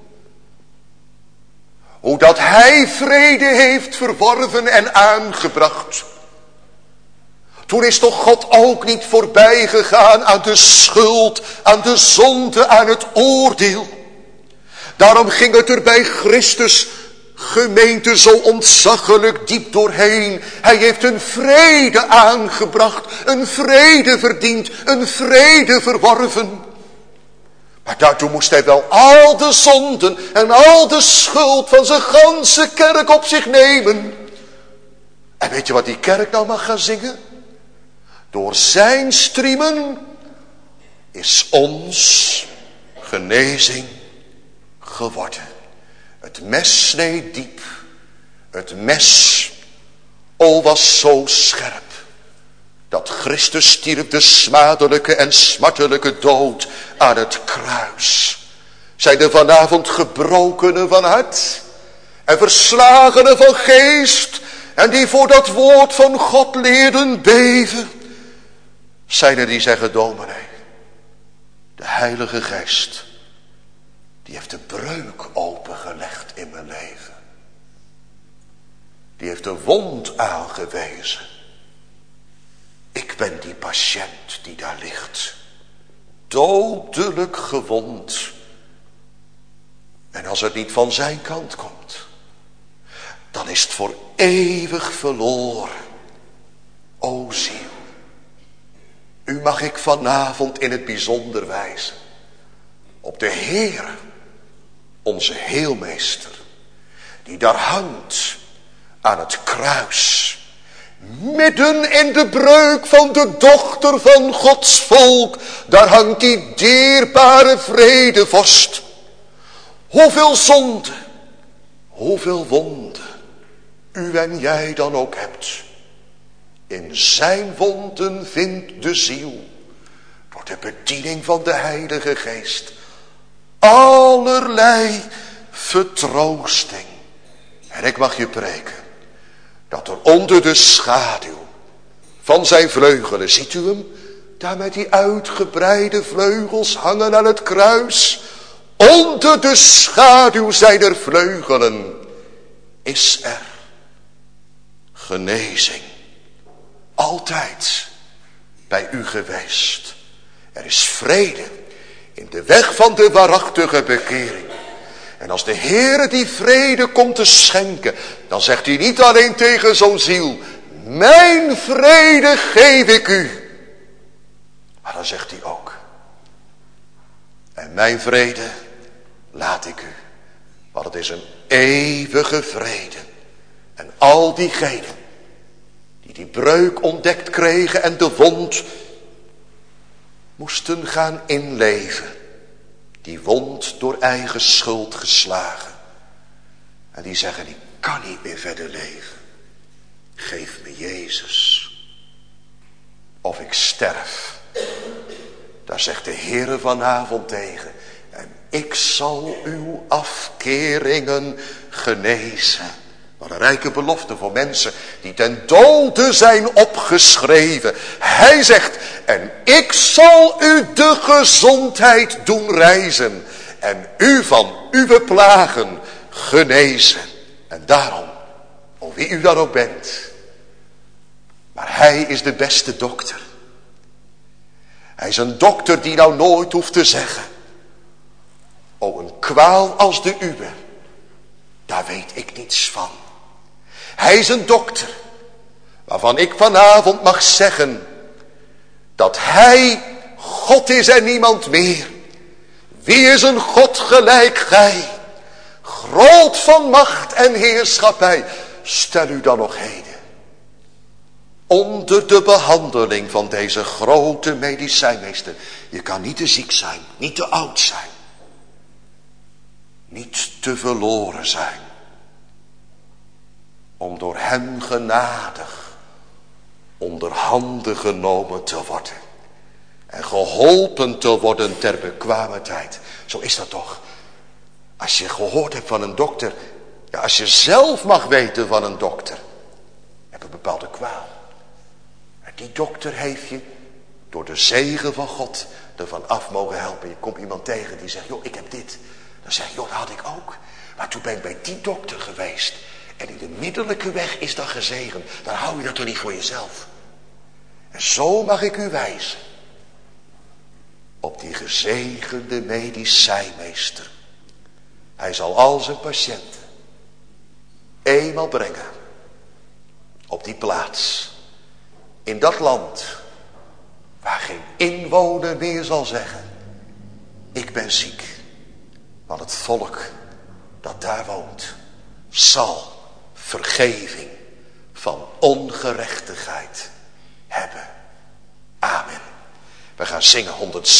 Hoe dat hij vrede heeft verworven en aangebracht. Toen is toch God ook niet voorbij gegaan aan de schuld, aan de zonde, aan het oordeel. Daarom ging het er bij Christus, gemeente, zo ontzaglijk diep doorheen. Hij heeft een vrede aangebracht, een vrede verdiend, een vrede verworven. Maar daartoe moest hij wel al de zonden en al de schuld van zijn ganse kerk op zich nemen. En weet je wat die kerk nou mag gaan zingen? Door zijn striemen is ons genezing geworden. Het mes sneed diep. Het mes, was zo scherp. Dat Christus stierf de smadelijke en smartelijke dood aan het kruis. Zijn er vanavond gebrokenen van hart en verslagenen van geest en die voor dat woord van God leerden beven? Zijn er die zeggen, dominee, de Heilige Geest, die heeft de breuk opengelegd in mijn leven. Die heeft de wond aangewezen. Ik ben die patiënt die daar ligt. Dodelijk gewond. En als het niet van zijn kant komt, dan is het voor eeuwig verloren. O ziel. U mag ik vanavond in het bijzonder wijzen op de Heer, onze Heelmeester, die daar hangt aan het kruis, midden in de breuk van de dochter van Gods volk. Daar hangt die dierbare vredevorst. Hoeveel zonde, hoeveel wonde u en jij dan ook hebt. In zijn wonden vindt de ziel, door de bediening van de Heilige Geest, allerlei vertroosting. En ik mag je preken, dat er onder de schaduw van zijn vleugelen, ziet u hem, daar met die uitgebreide vleugels hangen aan het kruis. Onder de schaduw zijner vleugelen is er genezing. Altijd bij u geweest. Er is vrede in de weg van de waarachtige bekering. En als de Heere die vrede komt te schenken, dan zegt hij niet alleen tegen zo'n ziel, mijn vrede geef ik u. Maar dan zegt hij ook, en mijn vrede laat ik u, want het is een eeuwige vrede. En al diegenen die breuk ontdekt kregen en de wond moesten gaan inleven. Die wond door eigen schuld geslagen. En die zeggen, ik kan niet meer verder leven. Geef me Jezus. Of ik sterf. Daar zegt de Heere vanavond tegen. En ik zal uw afkeringen genezen. Wat een rijke belofte voor mensen die ten dode zijn opgeschreven. Hij zegt, en ik zal u de gezondheid doen reizen. En u van uw plagen genezen. En daarom, o wie u dan ook bent. Maar hij is de beste dokter. Hij is een dokter die nou nooit hoeft te zeggen. O, een kwaal als de uwe, daar weet ik niets van. Hij is een dokter waarvan ik vanavond mag zeggen dat hij God is en niemand meer. Wie is een God gelijk gij? Groot van macht en heerschappij. Stel u dan nog heden onder de behandeling van deze grote medicijnmeester. Je kan niet te ziek zijn, niet te oud zijn, niet te verloren zijn, om door hem genadig onder handen genomen te worden en geholpen te worden ter bekwame tijd. Zo is dat toch. Als je gehoord hebt van een dokter, ja, als je zelf mag weten van een dokter, heb een bepaalde kwaal. Maar die dokter heeft je door de zegen van God ervan af mogen helpen. Je komt iemand tegen die zegt, joh, ik heb dit. Dan zeg je, joh, dat had ik ook. Maar toen ben ik bij die dokter geweest. En in de middellijke weg is dat gezegend. Dan hou je dat toch niet voor jezelf. En zo mag ik u wijzen op die gezegende medicijnmeester. Hij zal al zijn patiënten eenmaal brengen op die plaats. In dat land waar geen inwoner meer zal zeggen, ik ben ziek. Want het volk dat daar woont zal vergeving van ongerechtigheid hebben. Amen. We gaan zingen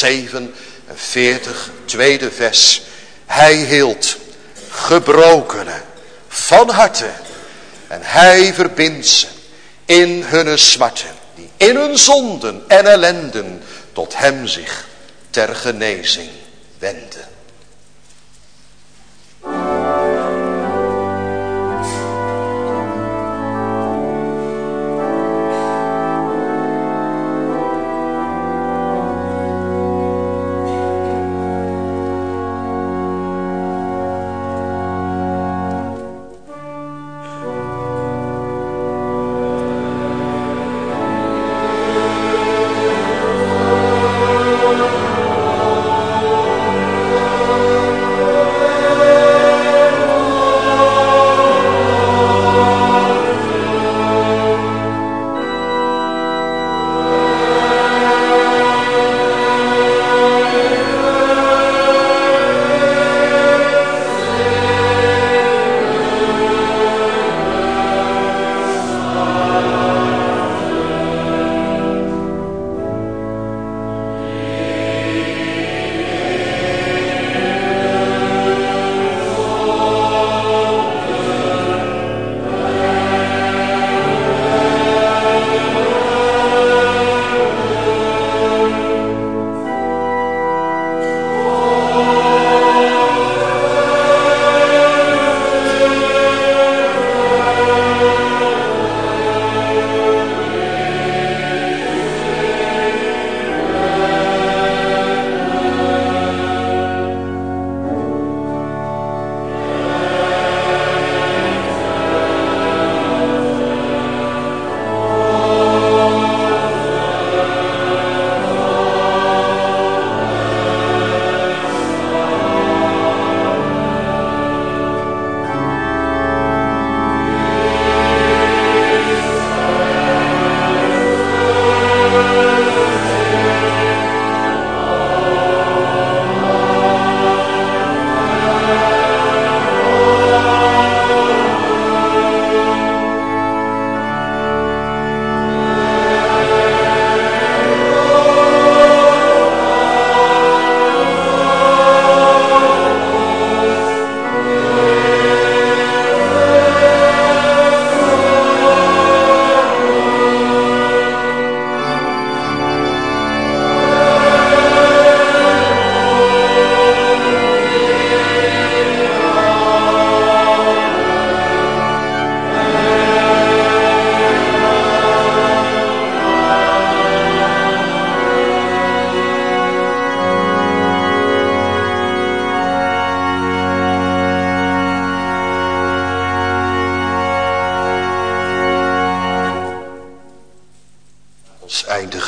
147, tweede vers. Hij hield gebrokenen van harte en hij verbindt ze in hunne smarten, die in hun zonden en ellenden tot hem zich ter genezing wenden.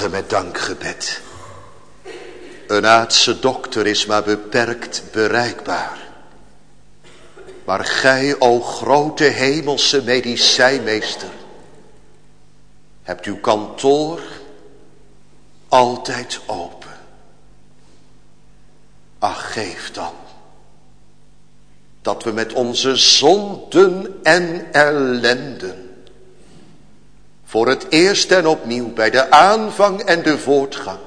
Almachtige, met dankgebed. Een aardse dokter is maar beperkt bereikbaar. Maar gij, o grote hemelse medicijnmeester, hebt uw kantoor altijd open. Ach, geef dan dat we met onze zonden en ellenden voor het eerst en opnieuw bij de aanvang en de voortgang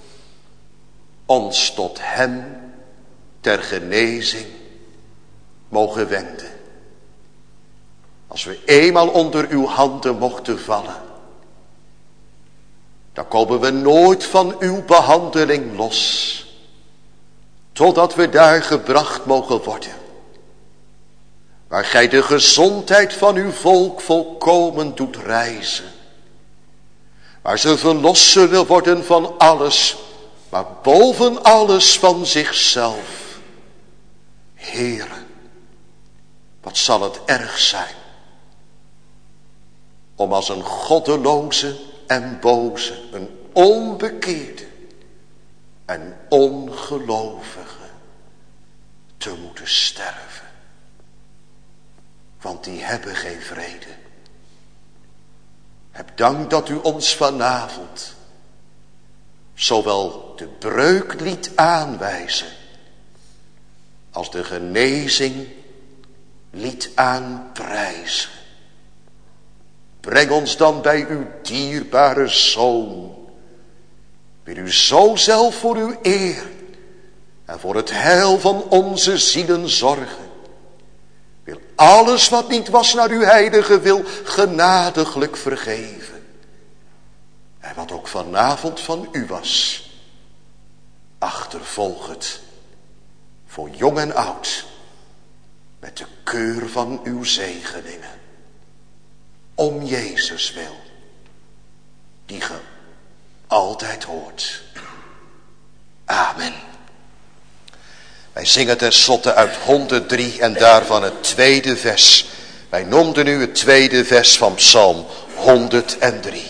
ons tot hem ter genezing mogen wenden. Als we eenmaal onder uw handen mochten vallen, dan komen we nooit van uw behandeling los, totdat we daar gebracht mogen worden, waar gij de gezondheid van uw volk volkomen doet reizen, waar ze verlost zullen worden van alles, maar boven alles van zichzelf. Heere, wat zal het erg zijn om als een goddeloze en boze, een onbekeerde en ongelovige te moeten sterven. Want die hebben geen vrede. Heb dank dat u ons vanavond zowel de breuk liet aanwijzen als de genezing liet aanprijzen. Breng ons dan bij uw dierbare Zoon. Wil u zo zelf voor uw eer en voor het heil van onze zielen zorgen. Wil alles wat niet was naar uw heilige wil genadiglijk vergeven. En wat ook vanavond van u was, achtervolg het voor jong en oud met de keur van uw zegeningen. Om Jezus wil, die ge altijd hoort. Amen. Wij zingen tenslotte uit 103 en daarvan het tweede vers. Wij noemden nu het tweede vers van Psalm 103.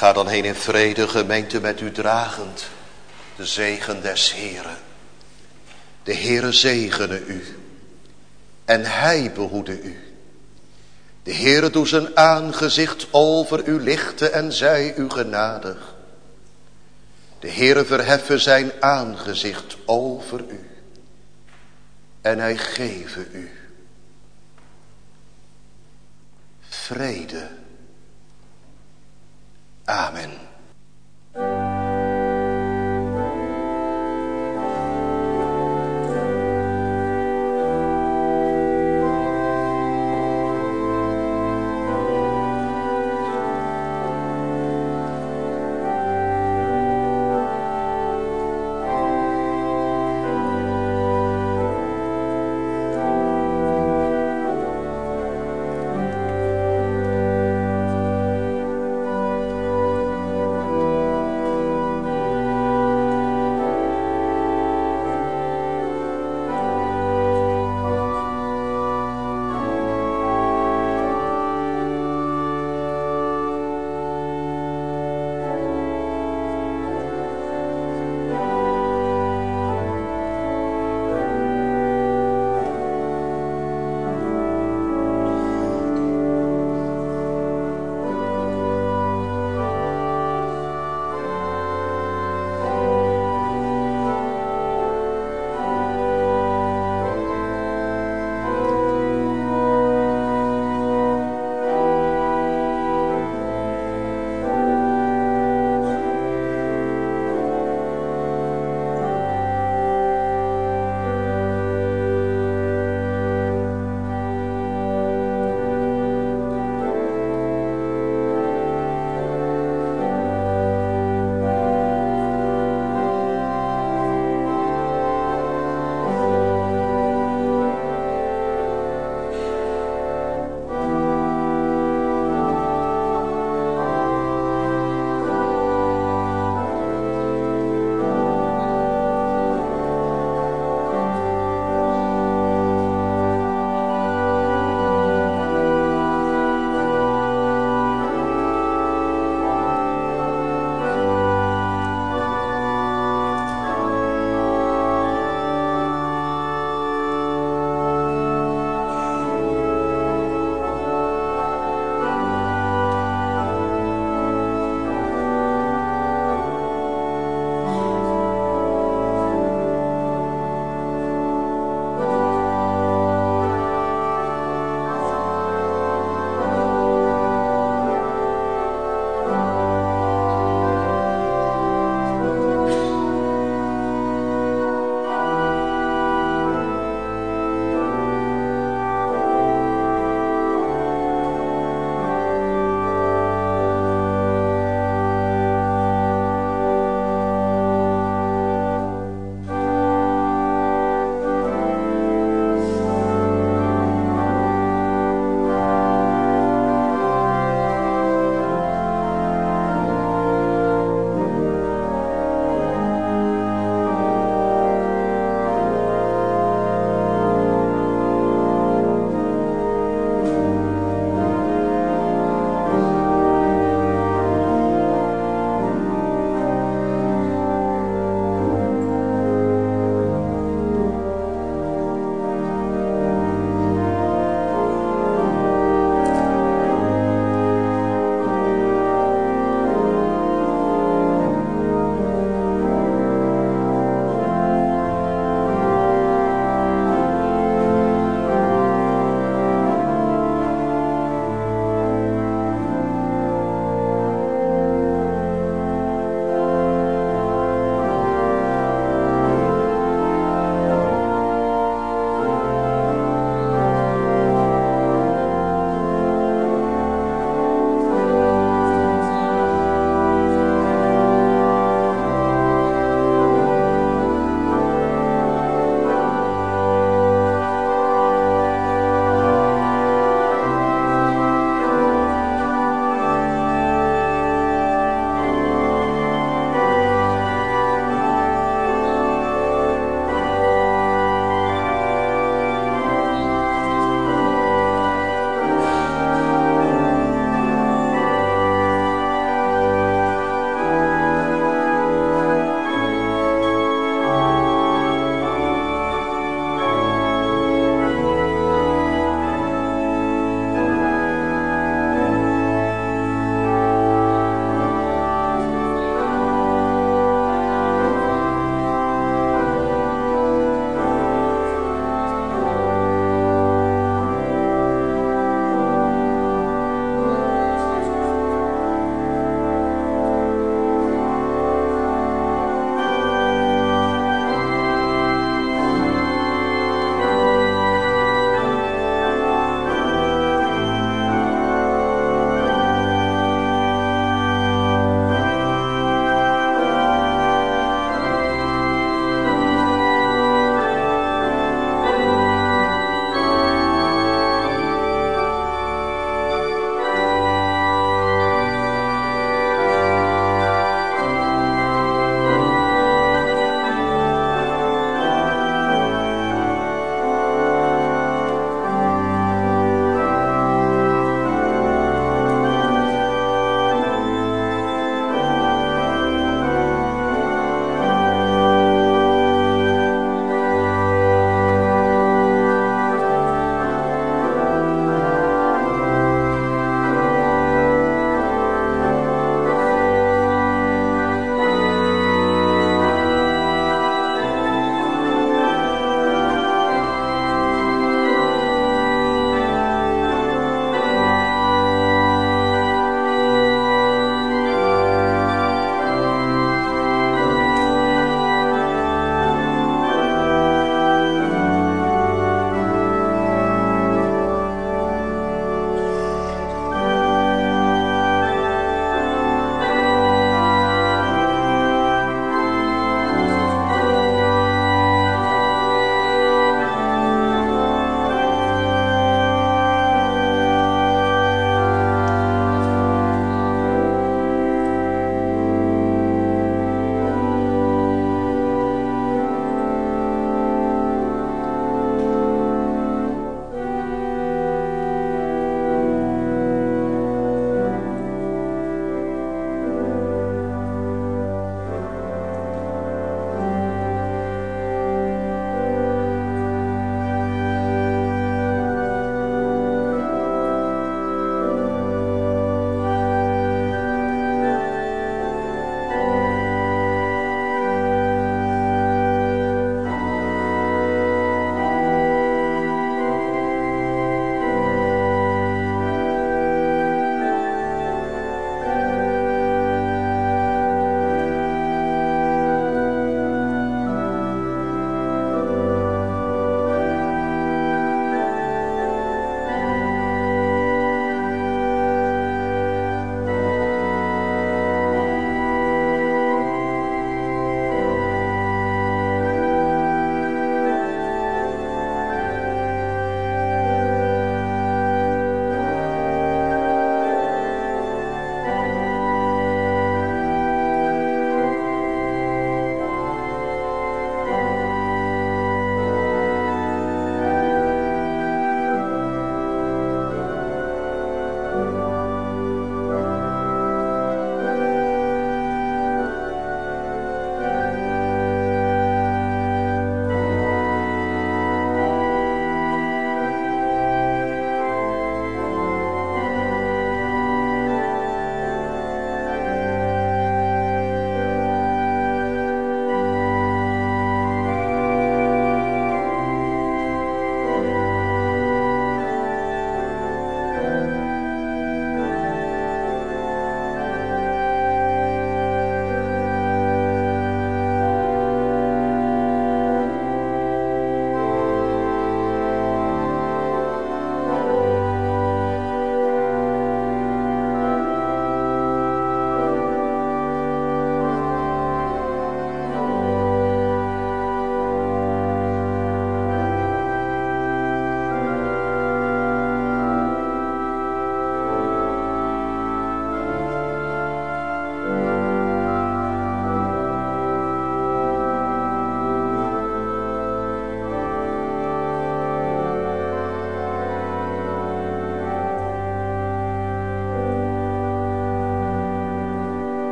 Ga dan heen in vrede, gemeente, met u dragend de zegen des Heren. De Heere zegene u en hij behoede u. De Heere doe zijn aangezicht over u lichten en zij u genadig. De Heere verheffe zijn aangezicht over u en hij geve u vrede. Amen.